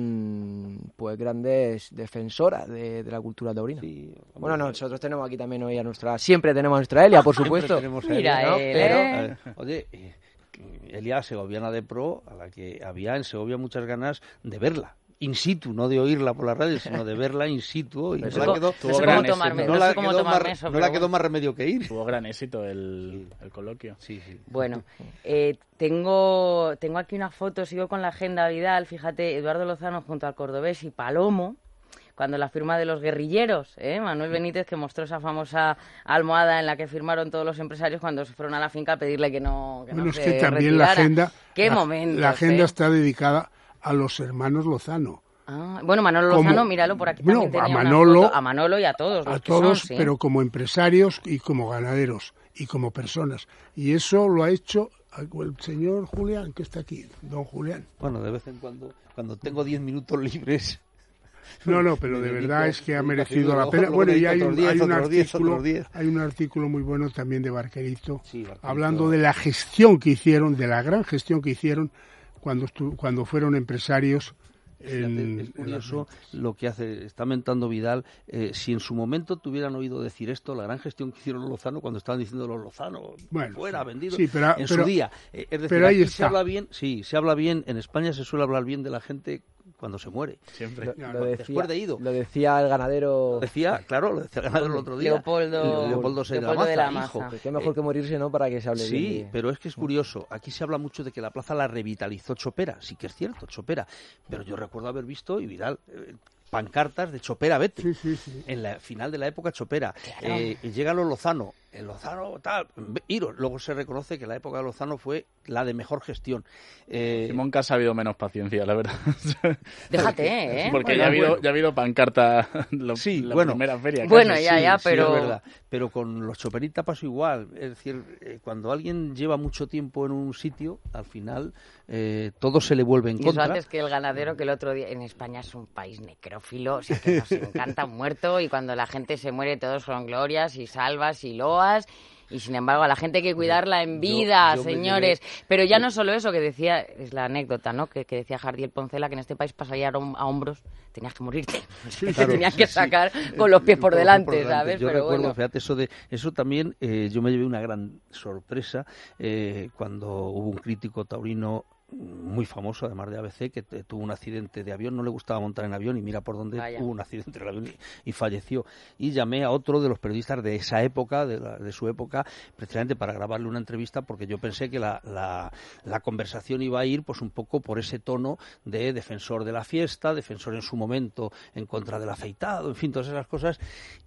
son pues grandes defensoras de, de la cultura taurina. Sí, Bueno, nosotros tenemos aquí también hoy a nuestra, siempre tenemos a nuestra Elia, por supuesto. tenemos a Mira Elia, ¿no? él, Pero, ¿eh? eh, oye, eh, Elia, segoviana de pro, a la que había en Segovia muchas ganas de verla. In situ, no de oírla por la radio, sino de verla in situ. Y Pero no eso la quedó, tuvo no sé gran cómo tomarme, éxito. no la sé cómo quedó tomarme más- eso, no pero la quedó bueno. más remedio que ir. Tuvo gran éxito el, el coloquio. Sí, sí. Bueno, eh, tengo, tengo aquí una foto, sigo con la agenda Vidal, fíjate, Eduardo Lozano junto al cordobés y Palomo, cuando la firma de los guerrilleros, ¿eh? Manuel Benítez, que mostró esa famosa almohada en la que firmaron todos los empresarios cuando se fueron a la finca a pedirle que no, que Bueno, no es se que también la retirara. agenda ¡Qué la, momentos! la agenda ¿eh? está dedicada a los hermanos Lozano. Ah, bueno, Manolo Como- Lozano, míralo por aquí bueno, también a tenía una Manolo- foto. A Manolo y a todos los A que son, todos, sí. pero como empresarios y como ganaderos y como personas. Y eso lo ha hecho el señor Julián, que está aquí, don Julián. Bueno, de vez en cuando, cuando tengo diez minutos libres. No, no, pero de Me verdad dedico- es que ha dedico a merecido hacerlo, la luego- pena. luego Bueno, y dedico hay otros un, diez, hay un otros diez, artículo, otros diez. hay un artículo muy bueno también de Barquerito, Sí, Barquerito. hablando de la gestión que hicieron, de la gran gestión que hicieron cuando estu- cuando fueron empresarios. Fíjate, En, es en curioso las- lo que hace, está mentando Vidal. Eh, si en su momento tuvieran oído decir esto, la gran gestión que hicieron los Lozano cuando estaban diciendo los Lozano, Bueno, fuera, sí. vendido, Sí, pero- en pero- su día. Eh, es decir, pero ahí aquí se está. habla bien, sí, se habla bien, en España se suele hablar bien de la gente cuando se muere. Siempre. Lo, Ya, lo después decía, de ido. lo decía el ganadero. Lo decía, claro, lo decía el ganadero el otro día. Leopoldo- Leopoldo Sey de la Leopoldo de la Maza, hijo. Maza. Qué mejor que morirse, ¿no? Para que se hable bien. Sí, de- pero es que es curioso. Aquí se habla mucho de que la plaza la revitalizó Chopera. Sí que es cierto, Chopera. Pero yo recuerdo haber visto, y Vidal, eh, pancartas de Chopera, vete. Sí, sí, sí. En la final de la época Chopera. Eh, y llegan los Lozano. El Lozano, tal. Iros. Luego se reconoce que la época de Lozano fue la de mejor gestión. Eh, Simón que ha sabido menos paciencia, la verdad. Déjate, ¿eh? Porque Bueno, ya, ha habido, bueno. ya ha habido pancarta lo- Sí, la bueno. primera feria. casi. Bueno, ya, sí, ya, sí, pero- es verdad. Pero con los Choperitas pasó igual. Es decir, eh, cuando alguien lleva mucho tiempo en un sitio, al final eh, todo se le vuelve en Y eso contra. antes que el ganadero, que el otro día en España es un país necrófilo, o sea que nos encanta un muerto y cuando la gente se muere todos son glorias y salvas y loas. Y sin embargo, a la gente hay que cuidarla en vida, yo me señores. llevé- Pero ya no solo eso, que decía, es la anécdota, ¿no? Que, que decía Jardiel Poncela, que en este país pasaría a, hom- a hombros, tenías que morirte. te Claro, tenías sí, que sí. sacar con los pies por Con los delante, pies por ¿sabes? Yo Pero recuerdo, bueno. fíjate, eso de eso también, eh, yo me llevé una gran sorpresa eh, cuando hubo un crítico taurino muy famoso, además de A B C, que te- tuvo un accidente de avión, no le gustaba montar en avión y mira por dónde Vaya. hubo un accidente en avión y, y falleció. Y llamé a otro de los periodistas de esa época, de, la- de su época, precisamente para grabarle una entrevista, porque yo pensé que la, la, la conversación iba a ir pues un poco por ese tono de defensor de la fiesta, defensor en su momento en contra del afeitado, en fin, todas esas cosas.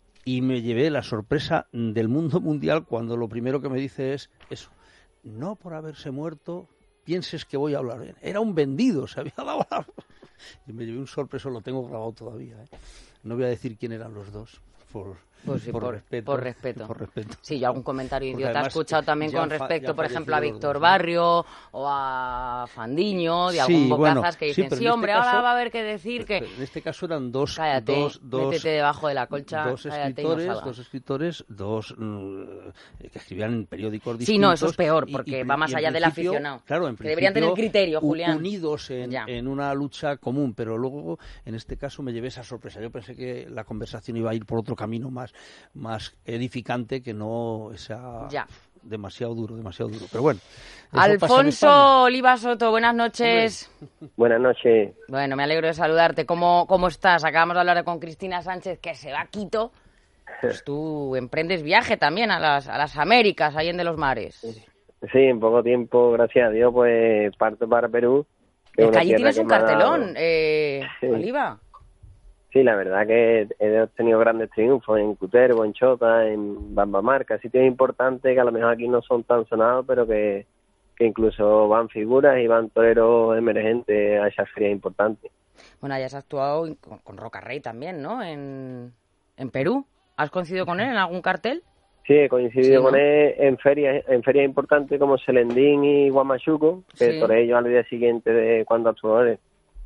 Y me llevé la sorpresa del mundo mundial cuando lo primero que me dice es eso, no por haberse muerto pienses que voy a hablar bien. Era un vendido, se había dado la... Y me llevé un sorpreso, lo tengo grabado todavía. ¿eh? No voy a decir quién eran los dos, por, Pues sí, por, por, respeto, por respeto. por respeto. Sí, yo algún comentario Porque idiota he además escuchado también ya con fa- respecto, ya por ejemplo, a fallecido Víctor los dos, ¿no? Barrio o a Fandiño, de Sí, algún bocazas bueno, que sí, dicen, pero sí, en este hombre, caso- ahora va a haber que decir que... En este caso eran dos, Cállate, dos, dos, métete debajo de la colcha, dos cállate y no escritores, salgas. dos escritores, dos mm, que escribían en periódicos distintos. Sí, no, eso es peor, y- porque y- va más y en allá del principio, aficionado. Claro, en Que deberían principio, tener criterio, u- Julián. unidos en, Ya. en una lucha común, pero luego en este caso me llevé esa sorpresa. Yo pensé que la conversación iba a ir por otro camino más, más edificante, que no sea Ya. demasiado duro, demasiado duro. Pero bueno. eso pasa en España. Alfonso Oliva Soto, buenas noches. Buenas noches. Bueno, me alegro de saludarte. ¿Cómo, cómo estás? Acabamos de hablar con Cristina Sánchez, que se va a Quito. Pues tú emprendes viaje también a las, a las Américas, ahí en de los mares. Sí, en poco tiempo, gracias a Dios, pues parto para Perú. Que es Es que una allí tierra tienes que un me ha dado- cartelón, eh, Sí. Oliva. Sí, la verdad que he tenido grandes triunfos en Cutervo, en Chota, en Bambamarca, sitios importantes que a lo mejor aquí no son tan sonados, pero que, que incluso van figuras y van toreros emergentes a esas ferias importantes. Bueno, hayas actuado con, con Roca Rey también, ¿no? En, en Perú. ¿Has coincidido con él en algún cartel? Sí, he coincidido Sí, ¿no? con él en ferias en ferias importantes como Selendín y Guamachuco, que Sí. toreé yo al día siguiente de cuando actuó él.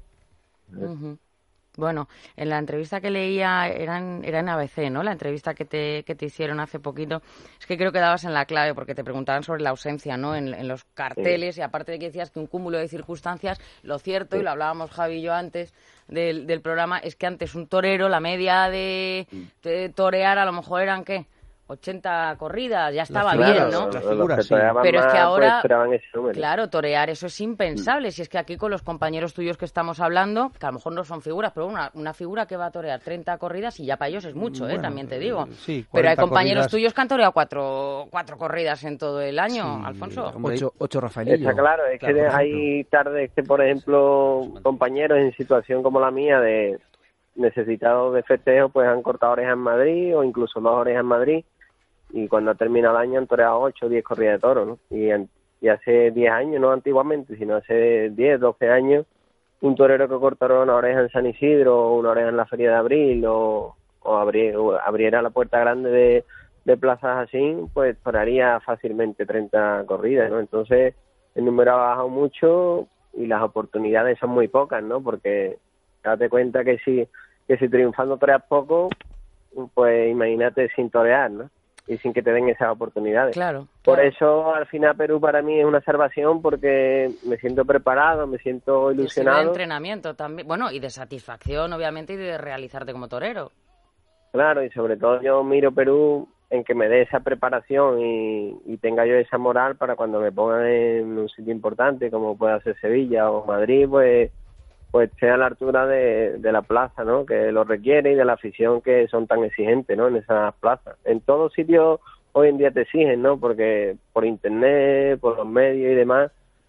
Ujú. Bueno, en la entrevista que leía, era en, era en A B C, ¿no? La entrevista que te, que te hicieron hace poquito. Es que creo que dabas en la clave, porque te preguntaban sobre la ausencia, ¿no? En, en los carteles, y aparte de que decías que un cúmulo de circunstancias, lo cierto, y lo hablábamos Javi y yo antes del, del programa, es que antes un torero, la media de, de torear, a lo mejor eran, ¿qué? ochenta corridas, ya estaba figuras, bien, Claro, ¿no? los- Las los figuras, que sí. toreaban Pero es que más, ahora, pues, esperaban ese número. claro, torear eso es impensable. Si es que aquí con los compañeros tuyos que estamos hablando, que a lo mejor no son figuras, pero una, una figura que va a torear treinta corridas y ya para ellos es mucho, ¿eh? Bueno, También te digo. eh, sí, pero hay cuarenta compañeros corridas. tuyos que han toreado cuatro, cuatro corridas en todo el año, Sí, Alfonso. hombre, Ocho, ocho Rafaelillo. Está claro, es Claro, que por hay tardes que, por ejemplo, compañeros en situación como la mía de necesitados de festejo, pues han cortado orejas en Madrid o incluso dos orejas en Madrid, y cuando ha terminado el año han toreado ocho o diez corridas de toros, ¿no? Y, en- y hace diez años, no antiguamente, sino hace diez, doce años, un torero que cortara una oreja en San Isidro o una oreja en la Feria de Abril o, o, abri- o abriera la puerta grande de, de plazas así, pues torearía fácilmente treinta corridas, ¿no? Entonces el número ha bajado mucho y las oportunidades son muy pocas, ¿no? Porque date cuenta que si, que si triunfando toreas poco, pues imagínate sin torear, ¿no? Y sin que te den esas oportunidades. Claro. Por claro. eso, al final, Perú para mí es una salvación porque me siento preparado, me siento Y sirve de ilusionado. entrenamiento también. Bueno, y de satisfacción, obviamente, y de realizarte como torero. Claro, y sobre todo yo miro Perú en que me dé esa preparación y, y tenga yo esa moral para cuando me pongan en un sitio importante, como pueda ser Sevilla o Madrid, pues pues esté a la altura de, de la plaza, ¿no? Que lo requiere y de la afición que son tan exigentes, ¿no? En esas plazas. En todos sitios hoy en día te exigen, ¿no? Porque por internet, por los medios y demás,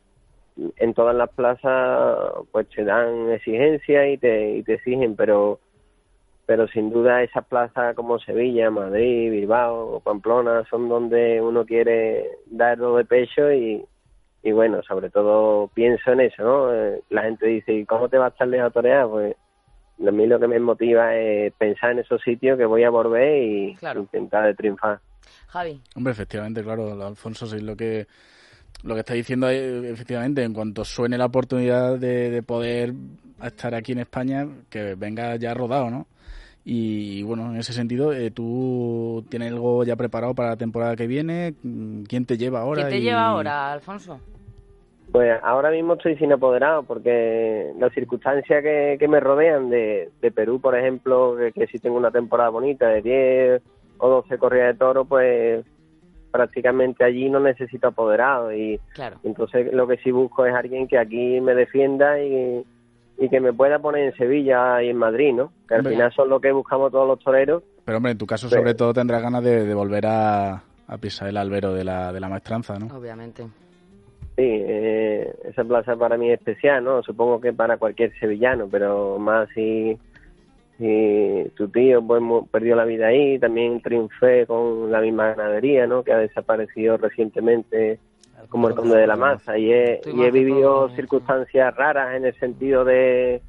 en todas las plazas pues te dan exigencias y te, y te exigen, pero pero sin duda esas plazas como Sevilla, Madrid, Bilbao o Pamplona son donde uno quiere darlo de pecho y, y bueno, sobre todo pienso en eso, ¿no? Eh, la gente dice, ¿y cómo te vas a estar lejos a torear? Pues a mí lo que me motiva es pensar en esos sitios que voy a volver y Claro. intentar de triunfar. Javi. Hombre, efectivamente, claro, Alfonso, sí, lo que lo que está diciendo es, efectivamente, en cuanto suene la oportunidad de, de poder estar aquí en España, que venga ya rodado, ¿no? Y bueno, en ese sentido, eh, ¿tú tienes algo ya preparado para la temporada que viene? ¿Quién te lleva ahora? ¿Quién te Y- lleva ahora, Alfonso? Pues ahora mismo estoy sin apoderado porque las circunstancias que, que me rodean de, de Perú, por ejemplo, que, que si tengo una temporada bonita de diez o doce corridas de toro, pues prácticamente allí no necesito apoderado y Claro. entonces lo que sí busco es alguien que aquí me defienda y, y que me pueda poner en Sevilla y en Madrid, ¿no? Que al Hombre. final son lo que buscamos todos los toreros. Pero hombre, en tu caso, Pero- sobre todo, tendrás ganas de, de volver a, a pisar el albero de la, de la maestranza, ¿no? Obviamente. Sí, eh, esa plaza para mí es especial, ¿no? Supongo que para cualquier sevillano, pero más si, si tu tío pues mu- perdió la vida ahí, también triunfé con la misma ganadería, ¿no? Que ha desaparecido recientemente como el Conde de la Maza y he, y he vivido circunstancias raras en el sentido de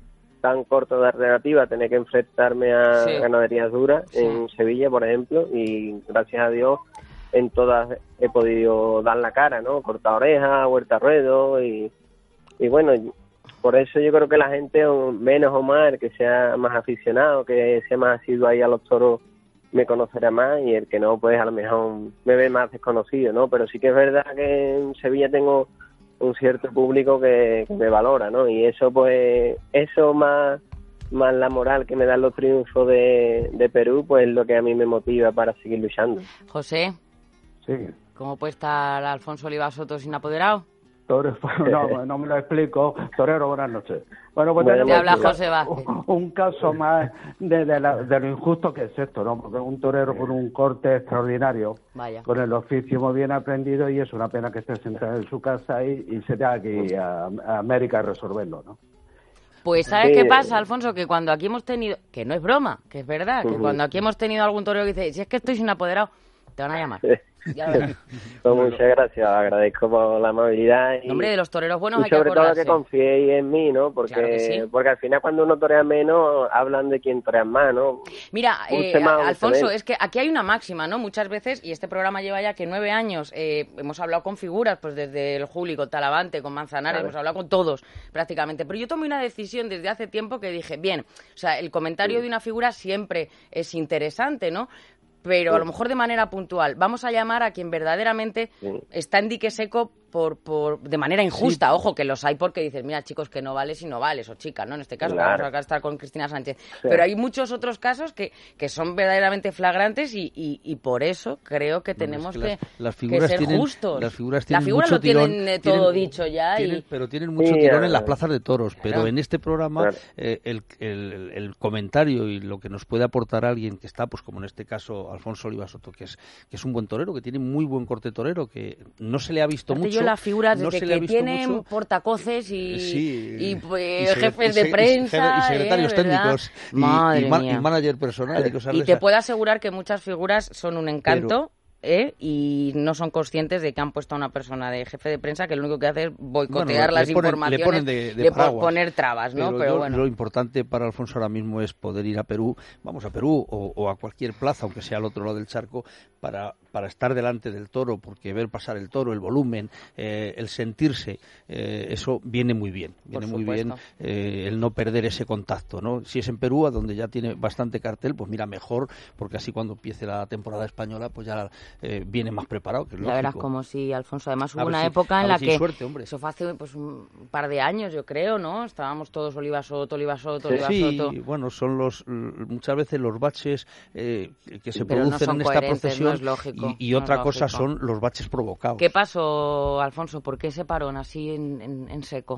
tan corto de alternativa, tener que enfrentarme a Sí. ganaderías duras Sí. en Sevilla, por ejemplo, y gracias a Dios en todas he podido dar la cara, ¿no? Cortar orejas, huerta a ruedo y, y bueno, por eso yo creo que la gente, o menos o más, el que sea más aficionado, que sea más asiduo ahí a los toros, me conocerá más, y el que no, pues a lo mejor me ve más desconocido, ¿no? Pero sí que es verdad que en Sevilla tengo un cierto público que, que me valora, ¿no? Y eso, pues, eso más, más la moral que me dan los triunfos de, de Perú, pues es lo que a mí me motiva para seguir luchando. José, Sí. ¿cómo puede estar Alfonso Oliva Soto sin apoderado? Torero, no, no me lo explico. Torero, buenas noches. Bueno, pues Buenas tenemos Te habla un- José Vázquez. un, un caso más de, de, la- de lo injusto que es esto, ¿no? Porque es un torero con un corte extraordinario, Vaya. con el oficio muy bien aprendido, y es una pena que esté sentado en su casa y, y se tenga que ir a, a América a resolverlo, ¿no? Pues ¿sabes Sí. qué pasa, Alfonso? Que cuando aquí hemos tenido, que no es broma, que es verdad, que Ujú. cuando aquí hemos tenido algún torero que dice, si es que estoy sin apoderado, te van a llamar. Ya verás. Pues muchas gracias, agradezco por la amabilidad y, Hombre, de los toreros buenos y hay que sobre todo acordarse. que confiéis en mí, ¿no? Porque Claro que sí. porque al final cuando uno torea menos, hablan de quien torea más, ¿no? Mira, eh, Guste más o guste Alfonso, menos. es que aquí hay una máxima, ¿no? Muchas veces, y este programa lleva ya que nueve años, eh, hemos hablado con figuras, pues desde el Juli, con Talavante, con Manzanares, Claro. hemos hablado con todos prácticamente. Pero yo tomé una decisión desde hace tiempo que dije, bien, o sea, el comentario de una figura siempre es interesante, ¿no? Pero a Sí. lo mejor de manera puntual. Vamos a llamar a quien verdaderamente Sí. está en dique seco por, por de manera injusta. Ojo, que los hay porque dices, mira, chicos, que no vales y no vales, o chicas, ¿no? En este caso, que Claro. vamos a estar con Cristina Sánchez. Pero hay muchos otros casos que, que son verdaderamente flagrantes y, y, y por eso creo que Bueno, tenemos es que que, las- las que figuras ser tienen- justos. las figuras Las tienen figuras mucho lo tienen tirón, eh, todo tienen- dicho ya tienen- y... pero tienen mucho Sí, tirón a- en las plazas de toros. Pero Claro. en este programa Claro. eh, el, el- el comentario y lo que nos puede aportar alguien que está, pues como en este caso Alfonso Oliva Soto, que es que es un buen torero, que tiene muy buen corte torero, que no se le ha visto Aparte, mucho. yo las figuras no desde se le ha que visto tienen mucho. portacoces y, Sí, y, pues, y secre- jefes y de se- y prensa y secretarios eh, ¿verdad? técnicos y, Madre y ma- mía. y manager personal y cosas Y de te esas. puedo asegurar que muchas figuras son un encanto, ¿eh? Y no son conscientes de que han puesto a una persona de jefe de prensa que lo único que hace es boicotear Bueno, le las ponen- informaciones, le ponen de- de le po- paraguas. poner trabas, ¿no? Pero, Pero yo- bueno. lo importante para Alfonso ahora mismo es poder ir a Perú, vamos a Perú o, o a cualquier plaza, aunque sea al otro lado del charco, para, para estar delante del toro, porque ver pasar el toro, el volumen, eh, el sentirse, eh, eso viene muy bien, viene muy bien supuesto. eh, el no perder ese contacto, ¿no? Si es en Perú, a donde ya tiene bastante cartel, pues mira, mejor, porque así cuando empiece la temporada española, pues ya eh, viene más preparado, que es Ya lógico. verás como si, Alfonso, además A hubo ver una si- época a en ver la si hay que, suerte, hombre. eso fue hace pues un par de años, yo creo, ¿no? Estábamos todos Oliva Soto, Oliva Soto, Sí. Oliva Sí, Soto. bueno, son los l- muchas veces los baches eh, que se Pero no producen son en esta coherentes, procesión no es lógico, y, y no es otra cosa lógico. son los baches provocados. ¿Qué pasó, Alfonso? ¿Por qué ese parón así en, en, en seco?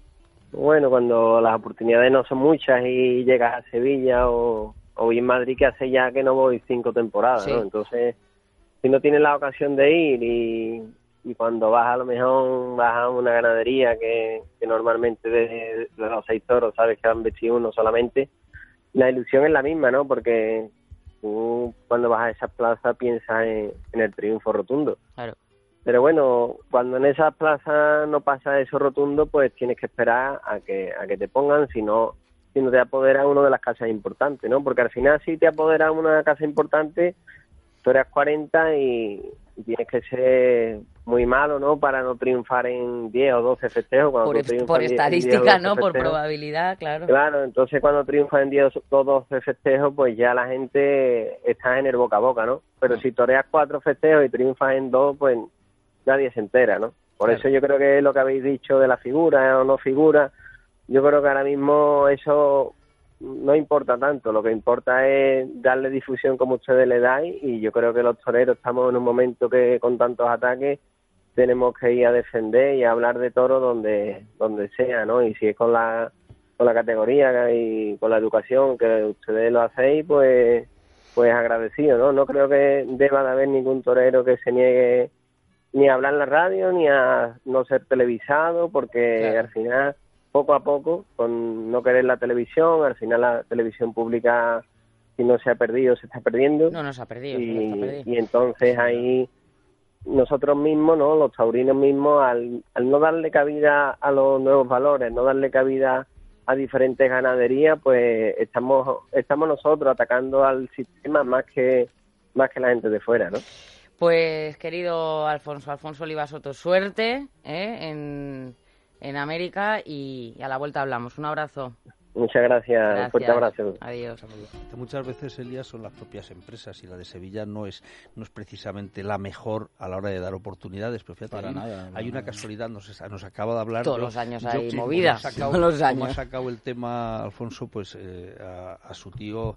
Bueno, cuando las oportunidades no son muchas y llegas a Sevilla o, o voy en Madrid, que hace ya que no voy cinco temporadas, Sí. ¿no? Entonces, si no tienes la ocasión de ir y, y cuando vas a lo mejor vas a una ganadería que, que normalmente de, de los seis toros sabes que han veintiuno solamente, la ilusión es la misma, ¿no? Porque tú cuando vas a esa plaza piensas en, en el triunfo rotundo. Claro. Pero bueno, cuando en esas plazas no pasa eso rotundo, pues tienes que esperar a que a que te pongan, si no, si no te apodera uno de las casas importantes, ¿no? Porque al final si te apodera una casa importante, tú eres cuarenta y, y tienes que ser muy malo, ¿no? Para no triunfar en diez o doce festejos. Cuando Por, tú est- triunfas por en diez- en diez o estadística, doce ¿no? Por festejos, probabilidad, claro. Claro, entonces cuando triunfas en diez o doce festejos, pues ya la gente está en el boca a boca, ¿no? Pero si toreas cuatro festejos y triunfas en dos, pues nadie se entera, ¿no? Por Claro. eso yo creo que es lo que habéis dicho de la figura o no figura, yo creo que ahora mismo eso no importa tanto, lo que importa es darle difusión como ustedes le dais, y yo creo que los toreros estamos en un momento que con tantos ataques tenemos que ir a defender y a hablar de toros donde donde sea, ¿no? Y si es con la con la categoría y con la educación que ustedes lo hacéis, pues pues agradecido, ¿no? No creo que deba de haber ningún torero que se niegue ni a hablar en la radio ni a no ser televisado, porque Claro. al final, poco a poco, con no querer la televisión, al final la televisión pública, si no se ha perdido, se está perdiendo. No nos ha perdido, se y, nos ha perdido. y entonces ahí nosotros mismos, ¿no? Los taurinos mismos, al, al no darle cabida a los nuevos valores, no darle cabida a diferentes ganaderías, pues estamos estamos nosotros atacando al sistema más que más que la gente de fuera, ¿no? Pues, querido Alfonso, Alfonso Oliva Soto, suerte ¿eh? en, en América y, y a la vuelta hablamos. Un abrazo. Muchas gracias, gracias. Un fuerte abrazo. Adiós. Muchas veces, Elías, son las propias empresas y la de Sevilla no es no es precisamente la mejor a la hora de dar oportunidades. Pero fíjate, Para hay, nada, hay no, una no. casualidad, nos, nos acaba de hablar. Todos yo, los años yo, hay sí, movidas. Como ha sacado, Todos los como años. ha sacado el tema, Alfonso, pues eh, a, a su tío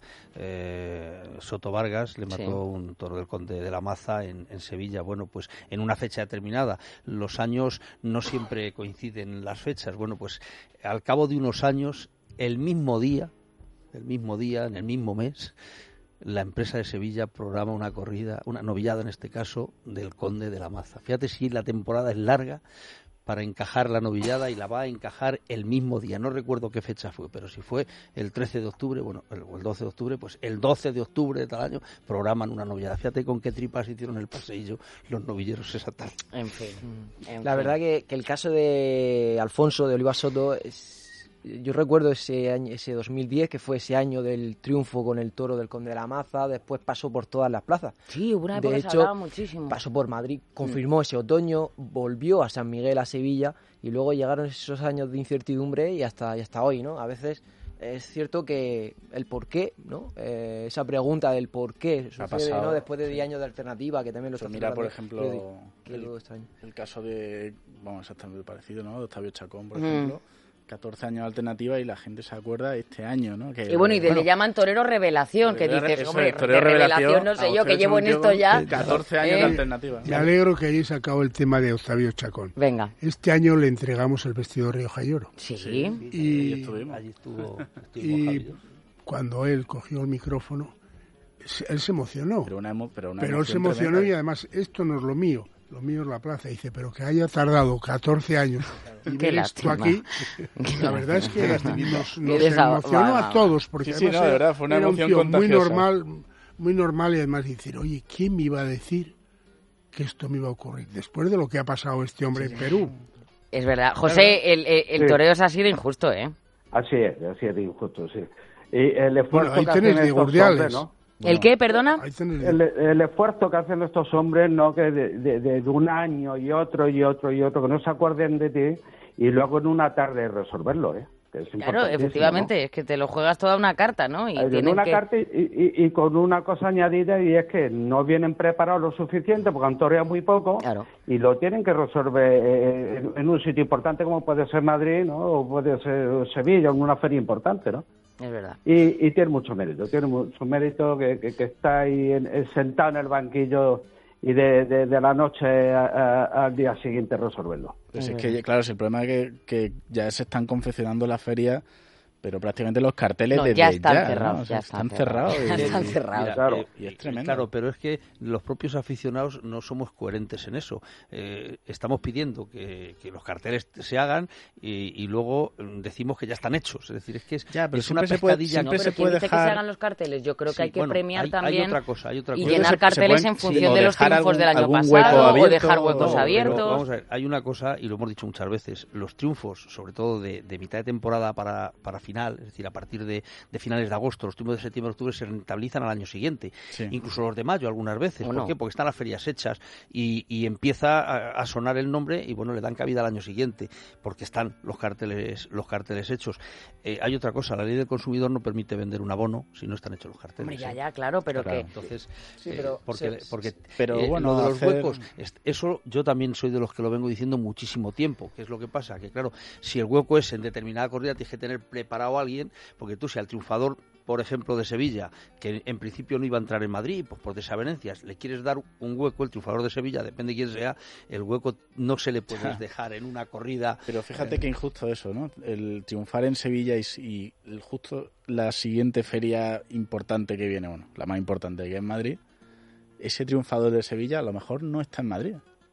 eh, Soto Vargas le mató Sí. un toro del Conde de la Maza en, en Sevilla. Bueno, pues en una fecha determinada. Los años no siempre coinciden las fechas. Bueno, pues al cabo de unos años, el mismo día, el mismo día, en el mismo mes, la empresa de Sevilla programa una corrida, una novillada en este caso, del Conde de la Maza. Fíjate si la temporada es larga para encajar la novillada y la va a encajar el mismo día. No recuerdo qué fecha fue, pero si fue el trece de octubre, bueno, el, o el doce de octubre, pues el doce de octubre de tal año programan una novillada. Fíjate con qué tripas hicieron el paseillo los novilleros esa tarde. En fin. En La fin. verdad que, que el caso de Alfonso de Oliva Soto es... Yo recuerdo ese año, ese dos mil diez, que fue ese año del triunfo con el toro del Conde de la Maza, después pasó por todas las plazas. Sí, hubo una época De que se hecho, hablaba muchísimo. pasó por Madrid, confirmó ese otoño, volvió a San Miguel, a Sevilla, y luego llegaron esos años de incertidumbre y hasta, y hasta hoy, ¿no? A veces es cierto que el por qué, ¿no? Eh, esa pregunta del por qué sucede, pasado, ¿no? Después de sí. diez años de alternativa, que también lo está Pues mira, por haciendo ejemplo, también, que- que el, lo extraño. el caso de, vamos, exactamente parecido, ¿no? De Octavio Chacón, por Mm. ejemplo. catorce años de alternativa y la gente se acuerda este año, ¿no? Que, Y bueno, y de, bueno, le llaman torero revelación, que Revela- dices, eso hombre, es, torero de revelación, revelación, no sé a yo, que Octavio llevo en Chacón esto ya. catorce años ¿eh? de alternativa. Me alegro que hayáis sacado el tema de Octavio Chacón. Venga. Este año le entregamos el vestido de Rioja y Oro. Sí. Y- allí estuvimos. Allí estuvo, estuvimos Y Javi. cuando él cogió el micrófono, se- él se emocionó. Pero, una emo- pero, una Pero él se emoción emocionó tremenda. y además, esto no es lo mío, lo mío es la plaza. Dice, pero que haya tardado catorce años y Qué ver esto lástima. aquí, la verdad es que nos, nos Qué desag- emocionó va, a va, todos, porque Sí, sí, además no, de era, verdad, fue una era un emoción tío muy contagiosa. normal, muy normal y además decir, oye, ¿quién me iba a decir que esto me iba a ocurrir? Después de lo que ha pasado este hombre en Perú. Es verdad. José, el, el, el Sí. toreo se ha sido injusto, ¿eh? Así es, así es de injusto, sí. Y el esfuerzo Bueno, ahí que tenés hacen de estos Gurdiales. hombres, ¿no? ¿El qué, perdona? Ahí tenés- El, el esfuerzo que hacen estos hombres, ¿no? Que de, de, de un año y otro y otro y otro, que no se acuerden de ti y luego en una tarde resolverlo, ¿eh? Que es Claro, importantísimo, efectivamente, ¿no? es que te lo juegas toda una carta, ¿no? Y En tienen una que... carta y, y- y con una cosa añadida, y es que no vienen preparados lo suficiente porque han toreado muy poco Claro. y lo tienen que resolver eh, en, en un sitio importante como puede ser Madrid, ¿no? O puede ser Sevilla, en una feria importante, ¿no? Es verdad. Y, y tiene mucho mérito, tiene mucho mérito que, que, que está ahí en- en- sentado en el banquillo y de, de, de la noche a- a- al día siguiente resolverlo. Pues es que, claro, si el problema es que, que ya se están confeccionando las ferias, pero prácticamente los carteles No, desde ya están ¿no? cerrados, O sea, ya están están cerrados. cerrados. y- Ya están y- cerrados. mira, Claro. eh, y es tremendo. Claro, pero es que los propios aficionados no somos coherentes en eso. Eh, estamos pidiendo que, que los carteles se hagan y, y luego mm, decimos que ya están hechos. Es decir, es que es, Ya, pero es una siempre se puede- pescadilla. No, siempre pero se ¿quién puede dice que dejar- se hagan los carteles? Yo creo que Sí, hay que bueno, premiar hay- también hay otra cosa, hay otra y cosa. llenar Se- se carteles pueden- en sí, función o de los dejar triunfos algún- del año algún pasado hueco o abierto, dejar huecos No, pero abiertos. vamos a ver, hay una cosa, y lo hemos dicho muchas veces, los triunfos, sobre todo de, de mitad de temporada para, para final, es decir, a partir de, de finales de agosto, los triunfos de septiembre, octubre se rentabilizan al año siguiente. Sí. Incluso los de mayo algunas veces. Bueno. ¿Por qué? Porque están las ferias hechas y, y empieza a, a sonar el nombre y bueno, le dan cabida al año siguiente, porque están los carteles, los carteles hechos. Eh, hay otra cosa, la ley del consumidor no permite vender un abono si no están hechos los carteles. Hombre, ya, ¿eh? ya, claro, pero Claro, que... entonces, Sí, eh, pero porque, se- porque pero eh, bueno, lo de los hacer- huecos, es- eso yo también soy de los que lo vengo diciendo muchísimo tiempo. ¿Qué es lo que pasa? Que claro, si el hueco es en determinada corrida, tienes que tener preparado a alguien, porque tú si al triunfador, por ejemplo, de Sevilla, que en principio no iba a entrar en Madrid, pues por desavenencias, le quieres dar un hueco, el triunfador de Sevilla, depende de quién sea, el hueco no se le puedes dejar en una corrida. Pero fíjate que injusto eso, ¿no? El triunfar en Sevilla y, y el justo la siguiente feria importante que viene, bueno, la más importante que es Madrid, ese triunfador de Sevilla a lo mejor no está en Madrid.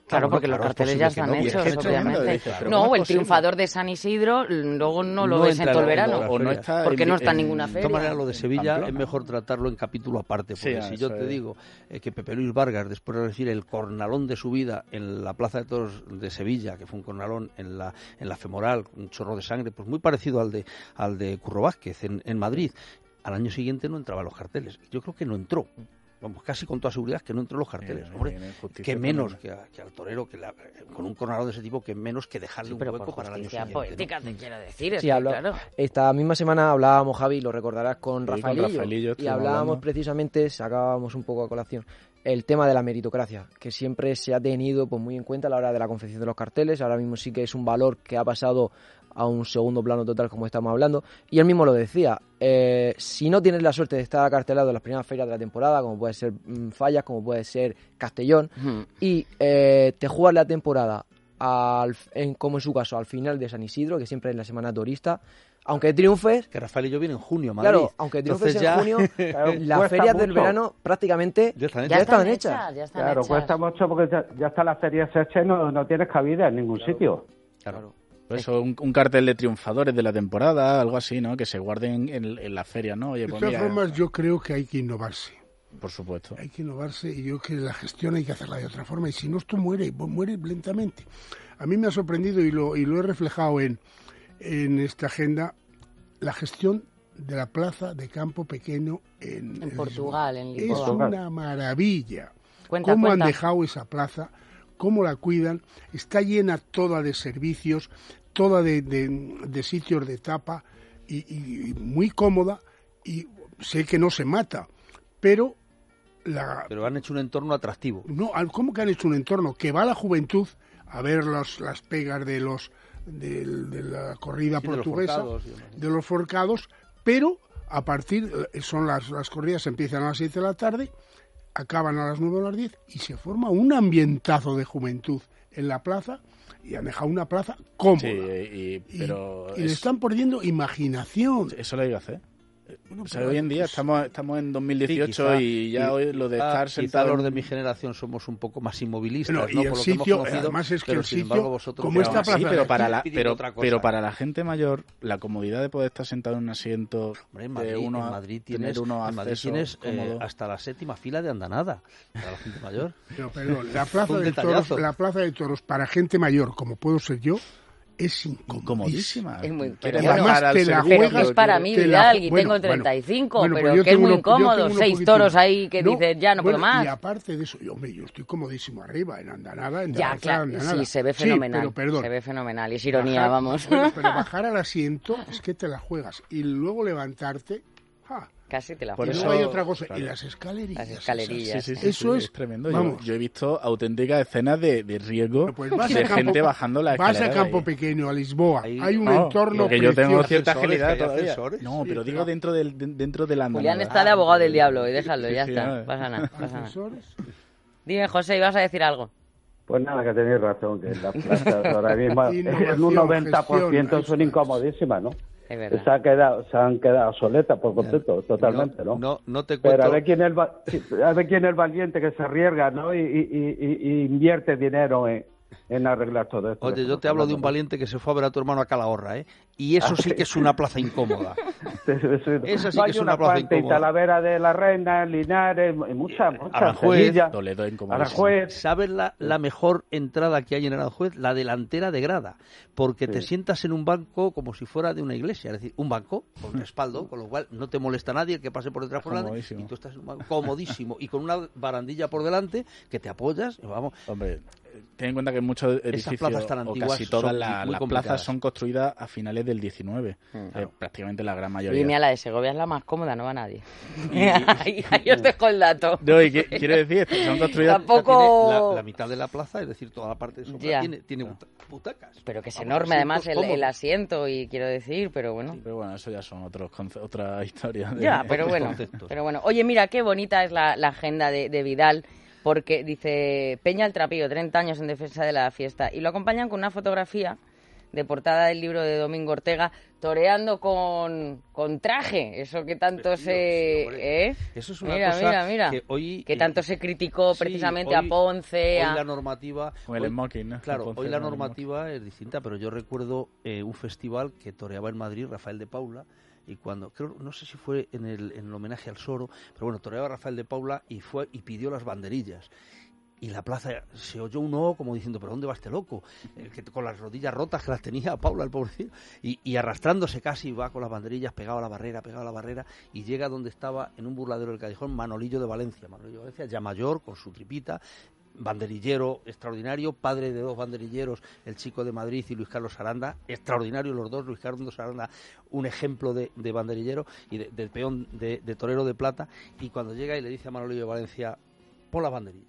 Claro, porque claro, los carteles ya están no, hechos, es obviamente. Dice, no, o el posible. triunfador de San Isidro, luego no lo no ves en todo el verano. o no está porque en, no está en en ninguna feria. De todas maneras, lo de Sevilla Pamplona. es mejor tratarlo en capítulo aparte, porque Sí, si yo te es. digo eh, que Pepe Luis Vargas, después de recibir el cornalón de su vida en la Plaza de Toros de Sevilla, que fue un cornalón en la, en la femoral, un chorro de sangre, pues muy parecido al de, al de Curro Vázquez en, en Madrid, al año siguiente no entraba en los carteles. Yo creo que no entró. Vamos, casi con toda seguridad que no entró en los carteles. Bien, Hombre, bien, justicia que menos tremenda. que, a- que al torero, que la- con un cornalón de ese tipo, que menos que dejarle Sí, un pero hueco por para el año justicia siguiente. poética, ¿no? te quiero decir. es Sí, que, hablo- claro. Esta misma semana hablábamos, Javi, lo recordarás, con Sí, con Rafaelillo, Rafaelillo y estuvimos hablábamos hablando. precisamente, sacábamos un poco a colación, el tema de la meritocracia, que siempre se ha tenido pues muy en cuenta a la hora de la confección de los carteles. Ahora mismo sí que es un valor que ha pasado a un segundo plano total, como estamos hablando, y él mismo lo decía, eh, si no tienes la suerte de estar acartelado en las primeras ferias de la temporada, como puede ser mm, Fallas, como puede ser Castellón, Ujú. y eh, te juegas la temporada, al, en, como en su caso, al final de San Isidro, que siempre es la semana turista, aunque triunfes, Que Rafaelillo viene en junio, a Madrid. claro, aunque triunfes Entonces en ya- junio, Claro, las cuesta ferias del mucho. verano prácticamente Ya están Ya, hechas. están están hechas, hechas. ya están Claro, hechas. cuesta mucho porque ya, ya está la feria hecha y no, no tienes cabida en ningún sitio. Claro. Por eso, un, un cartel de triunfadores de la temporada, algo así, ¿no? Que se guarden en, en las ferias, ¿no? Oye, De pues todas mira, formas, yo creo que hay que innovarse. por supuesto. Hay que innovarse y yo creo que la gestión hay que hacerla de otra forma. Y si no, esto muere, muere lentamente. A mí me ha sorprendido y lo, y lo he reflejado en, en esta agenda, la gestión de la plaza de campo pequeño en, En Portugal, en Lisboa. Es una maravilla. Cuenta, Cómo cuenta. han dejado esa plaza, cómo la cuidan. Está llena toda de servicios, toda de, de, de sitios de tapa y, y- y muy cómoda. Y sé que no se mata, pero la, Pero han hecho un entorno atractivo. no, al- ¿cómo que han hecho un entorno? Que va la juventud a ver los, las pegas de los del- de, la corrida Sí, de los portuguesa, forcados y demás. de los forcados, pero a partir, eh, son las, las corridas empiezan a las siete de la tarde, acaban a las nueve o las diez y se forma un ambientazo de juventud en la plaza y han dejado una plaza cómoda. Sí, y, Y- pero y, le es- están perdiendo imaginación. eso lo iba a hacer. Bueno, O sea, pero hoy en día pues, estamos estamos en dos mil dieciocho Sí, quizá- y ya y- hoy lo de quizá- estar quizá sentado los de en- mi generación somos un poco más inmovilistas, Bueno, ¿no? y Por el lo que sitio, hemos conocido, además es que pero el sin sitio, embargo vosotros como que esta aún así plaza de pero aquí para la pidiendo pero, otra cosa. pero para la gente mayor la comodidad de poder estar sentado en un asiento Hombre, en de Madrid, uno en a- Madrid tener tienes, uno en Madrid acceso tienes eh, cómodo. hasta la séptima fila de andanada para la gente mayor. pero, perdón, la plaza Un de toros, detallazo. la plaza de toros para gente mayor, como puedo ser yo, es incomodísima. Incomodísima. Es muy- Quieres pero bueno, bajar al te la servicio, Pero que es para mí, te la- Vidal, y bueno, tengo treinta y cinco, bueno, pues pero yo que es tengo muy uno- yo incómodo. tengo uno Seis poquitín. toros ahí que No, dices, ya no bueno, puedo más. Y aparte de eso, yo, hombre, yo estoy comodísimo arriba, en andanada, en Ya, de claro, andanada. sí, se ve Sí, fenomenal. pero perdón. Se ve fenomenal. Y es ironía, Bajar- vamos. bueno, pero bajar al asiento es que te la juegas. Y luego levantarte. ¡ja! Casi te la Por Y juego. luego eso- hay otra cosa. claro. Y las escalerillas. Las escalerillas. Sí, sí, Sí, sí, Eso sí, es- tremendo. Yo, vamos. yo he visto auténticas escenas de, de riesgo Pues vas de a campo- gente bajando la Vas escalera. a Campo ahí. Pequeño, a Lisboa. Ahí- Hay un No, entorno porque yo tengo precioso. cierta Ascensores, agilidad que hay todavía. ascensores. No, pero Sí, digo claro. dentro del de- dentro del andamada. Julián está de abogado del diablo y déjalo, Sí, ya sí, está. no. Pasa nada, pasa nada. Ascensores. Dime, José, ibas a decir algo. Pues nada, que tenéis razón, que las plazas ahora mismo en Innovación, un noventa por ciento gestión, son incomodísimas, ¿no? Es verdad. Se han quedado, se han quedado soletas por completo, totalmente, ¿no? No, no te Pero cuento. a ver quién es el, va- sí, a ver quién es el valiente que se arriesga, ¿no? Y, y, y, y- y invierte dinero en, en arreglar todo esto. Oye, yo te hablo de un valiente que se fue a ver a tu hermano a Calahorra, ¿eh? Y eso sí que es una plaza incómoda. Eso sí No, que hay es una una plaza cuanta, y incómoda. Talavera de la Reina, Linares, y muchas, muchas. Aranjuez, Sevilla, Toledo incomodísimo. Aranjuez. ¿Sabes la, la mejor entrada que hay en Aranjuez? La delantera de grada, porque te Sí. sientas en un banco como si fuera de una iglesia, es decir, un banco con respaldo, con lo cual no te molesta nadie el que pase por detrás por delante, Comodísimo. y tú estás en un banco comodísimo y con una barandilla por delante que te apoyas, y vamos, Hombre, ten en cuenta que muchos edificios, plazas tan o antiguas casi todas son la- muy las complicadas. plazas son construidas a finales del diecinueve. Mm. Eh, Claro. prácticamente la gran mayoría. Y mira, la de Segovia es la más cómoda, no va nadie. ahí, ahí os dejo el dato. No, y que- quiero decir, esto, son construidas... Tampoco- tiene la, la mitad de la plaza, es decir, toda la parte de sombra Ya. tiene, tiene buta- butacas. Pero que es Vamos, enorme, además, el, asientos el cómodos. asiento, y quiero decir, pero bueno. Pero bueno, eso ya son otros conce- otra historia. de- Ya, pero otros bueno, conceptos. pero bueno. Oye, mira, qué bonita es la, la agenda de, de Vidal, porque dice Peña el Trapío, treinta años en defensa de la fiesta, y lo acompañan con una fotografía de portada del libro de Domingo Ortega, toreando con, con traje, eso que tanto se... Sí, ¿eh? Eso es una mira, cosa mira, mira. que hoy... Que tanto se criticó sí, precisamente hoy, a Ponce, hoy a... la normativa... Con el smoking, ¿no? Claro, Ponce, hoy la con el normativa es distinta, pero yo recuerdo eh, un festival que toreaba en Madrid, Rafael de Paula, y cuando, creo, no sé si fue en el, en el homenaje al Soro, pero bueno, toreaba Rafael de Paula y fue y pidió las banderillas. Y la plaza se oyó un ojo como diciendo, ¿pero dónde va este loco? Eh, que con las rodillas rotas que las tenía Paula, el pobrecito. Y, y arrastrándose casi, va con las banderillas, pegado a la barrera, pegado a la barrera, y llega donde estaba, en un burladero del callejón, Manolillo de Valencia. Manolillo de Valencia, ya mayor, con su tripita, banderillero extraordinario, padre de dos banderilleros, el Chico de Madrid y Luis Carlos Aranda, extraordinario los dos, Luis Carlos Aranda, un ejemplo de, de banderillero y de, del peón de, de torero de plata. Y cuando llega y le dice a Manolillo de Valencia, pon las banderillas.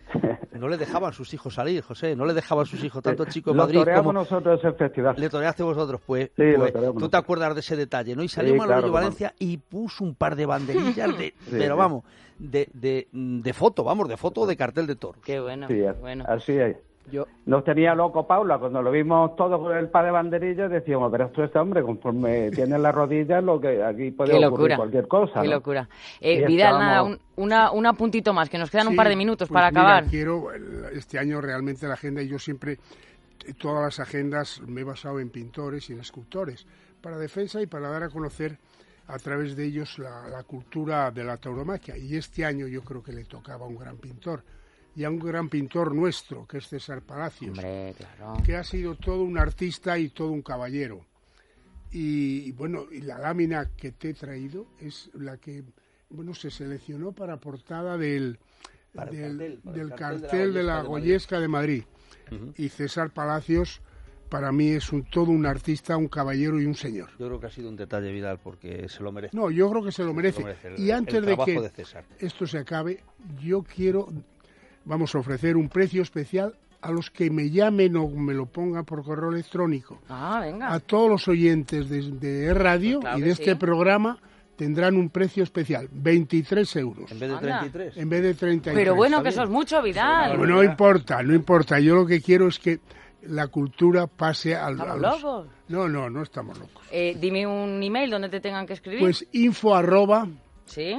No le dejaban sus hijos salir, José, no le dejaban sus hijos, tanto el Chico de Madrid como... Lo toreamos como... nosotros ese festival. Le toreaste vosotros, pues, sí, pues tú nosotros. Te acuerdas de ese detalle, ¿no? Y salió sí, Manolillo claro, Valencia como... y puso un par de banderillas, de, sí, pero sí. vamos, de, de, de foto, vamos, de foto de cartel de toros. Qué bueno, sí, bueno. Así es. Yo... Nos tenía loco Paula, cuando lo vimos todo con el par de banderillas, decíamos, pero esto este hombre, conforme tiene las rodillas, lo que aquí puede Qué ocurrir locura. cualquier cosa. Qué ¿no? locura. Eh, Vidal, estábamos... nada, un, una, una puntito más, que nos quedan sí, un par de minutos pues para mira, acabar. Quiero, este año realmente la agenda, y yo siempre, todas las agendas me he basado en pintores y en escultores, para defensa y para dar a conocer a través de ellos la, la cultura de la tauromaquia. Y este año yo creo que le tocaba a un gran pintor, y a un gran pintor nuestro, que es César Palacios, Hombre, claro. que ha sido todo un artista y todo un caballero. Y, y bueno, y la lámina que te he traído es la que, bueno, se seleccionó para portada del, para del, cartel, para del cartel, cartel de la Goyesca de Madrid. De Madrid. Uh-huh. Y César Palacios, para mí, es un todo un artista, un caballero y un señor. Yo creo que ha sido un detalle, Vidal, porque se lo merece. No, yo creo que se lo merece. Se lo merece el, y antes de que de esto se acabe, yo quiero... Vamos a ofrecer un precio especial a los que me llamen o me lo pongan por correo electrónico. Ah, venga. A todos los oyentes de, de Radio pues claro y de este sí. programa tendrán un precio especial, veintitrés euros. ¿En vez de treinta y tres? En vez de treinta y tres. Pero bueno, que eso es mucho, Vidal. No, no importa, no importa. Yo lo que quiero es que la cultura pase al... ¿Estamos a los... locos? No, no, no estamos locos. Eh, dime un email donde te tengan que escribir. Pues info arroba... ¿Sí?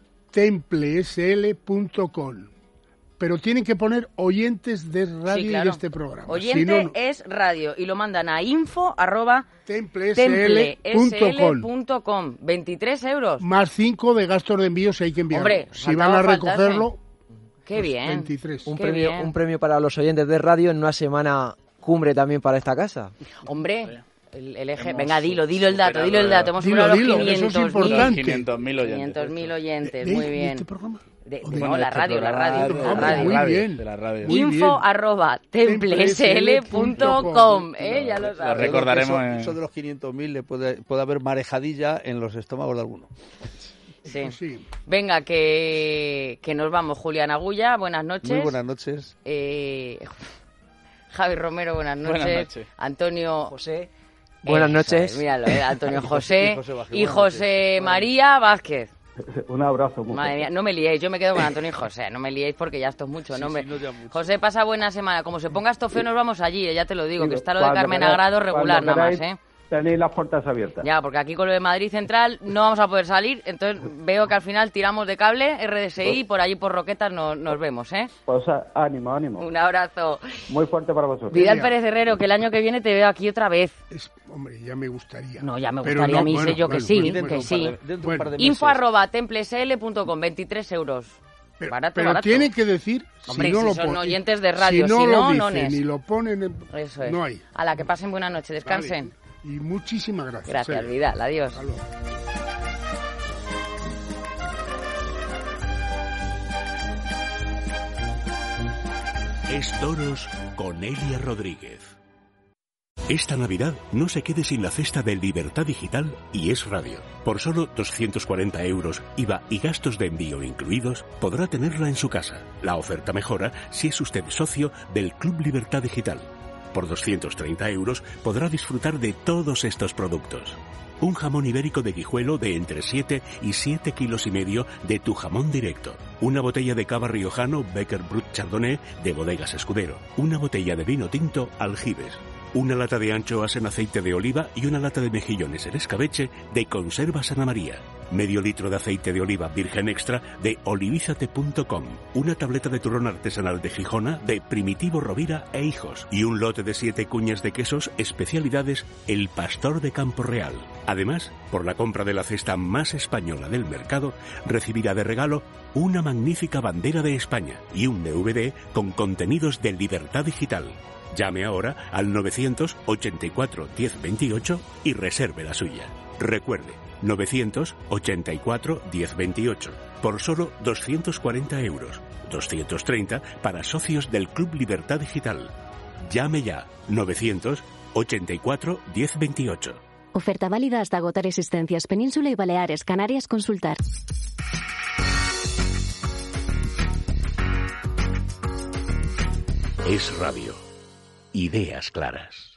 templesl punto com. Pero tienen que poner oyentes de radio sí, claro. y de este programa. Oyente si no, no. es radio y lo mandan a info arroba templesl punto com. veintitrés euros. Más cinco de gastos de envío si hay que enviarlo. Hombre, si van a recogerlo, qué pues bien. veintitrés. Un qué premio, bien. un premio para los oyentes de radio en una semana cumbre también para esta casa. Hombre, el, el eje... Venga, dilo, dilo el dato, dilo el dato. Hemos dilo, superado dilo, los quinientos mil oyentes. quinientos mil oyentes. quinientos mil oyentes, ¿De, muy de, bien. ¿De este programa? De, de, bueno, no, la este radio, la radio, programa, la radio. Muy bien. De la radio. Muy Info bien. arroba templesl punto com. Eh, ya lo sabes. Lo recordaremos. Eso, en... eso de los quinientos mil le puede, puede haber marejadilla en los estómagos de alguno. Sí. Pues sí. Venga, que, que nos vamos. Julián Agulla, buenas noches. Muy buenas noches. Eh, Javi Romero, buenas noches. Buenas noches. Antonio José. Buenas Eso noches. es, míralo, eh, Antonio José y José, Baje, y José María Vázquez. Un abrazo. Mujer. Madre mía, no me liéis, yo me quedo con Antonio y José, no me liéis porque ya esto es mucho, Sí, ¿no? sí, Me... no ya mucho. José, pasa buena semana, como se ponga esto feo nos vamos allí, eh, ya te lo digo, Sí, que está lo de cuando Carmen queráis- Agrado regular cuando nada más, queráis, ¿eh? Tenéis las puertas abiertas. Ya, porque aquí con lo de Madrid Central no vamos a poder salir, entonces veo que al final tiramos de cable, R D S I, y por allí por Roquetas nos, nos vemos, ¿eh? Pues a- ánimo, ánimo. Un abrazo. Muy fuerte para vosotros. Vidal Mira. Pérez Herrero, que el año que viene te veo aquí otra vez. Es, hombre, ya me gustaría. No, ya me Pero gustaría no, a mí, bueno, sé yo que bueno, sí, bueno, que bueno, sí. Dentro de un par de Bueno. meses. Info arroba templesl punto com, veintitrés euros. Pero, barato, pero barato. tienen que decir Hombre, si no si lo son ponen. oyentes de radio, si no si lo no, dicen nones. ni lo ponen, en- Eso es. no hay. A la que pasen buena noche, descansen. Vale. Y muchísimas gracias. Gracias, serio. Vidal. Adiós. Hasta luego. Es Toros con Elia Rodríguez. Esta Navidad no se quede sin la cesta de Libertad Digital y Es Radio. Por solo doscientos cuarenta euros, I V A y gastos de envío incluidos, podrá tenerla en su casa. La oferta mejora si es usted socio del Club Libertad Digital. Por doscientos treinta euros podrá disfrutar de todos estos productos. Un jamón ibérico de Guijuelo de entre siete y siete kilos y medio de Tu Jamón Directo. Una botella de cava riojano Becker Brut Chardonnay de Bodegas Escudero. Una botella de vino tinto Aljibes. Una lata de anchoas en aceite de oliva y una lata de mejillones en escabeche de Conservas Ana María. Medio litro de aceite de oliva virgen extra de olivizate punto com. Una tableta de turrón artesanal de Gijona de Primitivo Rovira e Hijos. Y un lote de siete cuñas de quesos especialidades El Pastor de Campo Real. Además, por la compra de la cesta más española del mercado, recibirá de regalo una magnífica bandera de España y un D V D con contenidos de Libertad Digital. Llame ahora al novecientos ochenta y cuatro diez veintiocho y reserve la suya. Recuerde, novecientos ochenta y cuatro diez veintiocho, por solo doscientos cuarenta euros, doscientos treinta para socios del Club Libertad Digital. Llame ya, novecientos ochenta y cuatro diez veintiocho. Oferta válida hasta agotar existencias. Península y Baleares, Canarias, consultar. Es Radio. Ideas claras.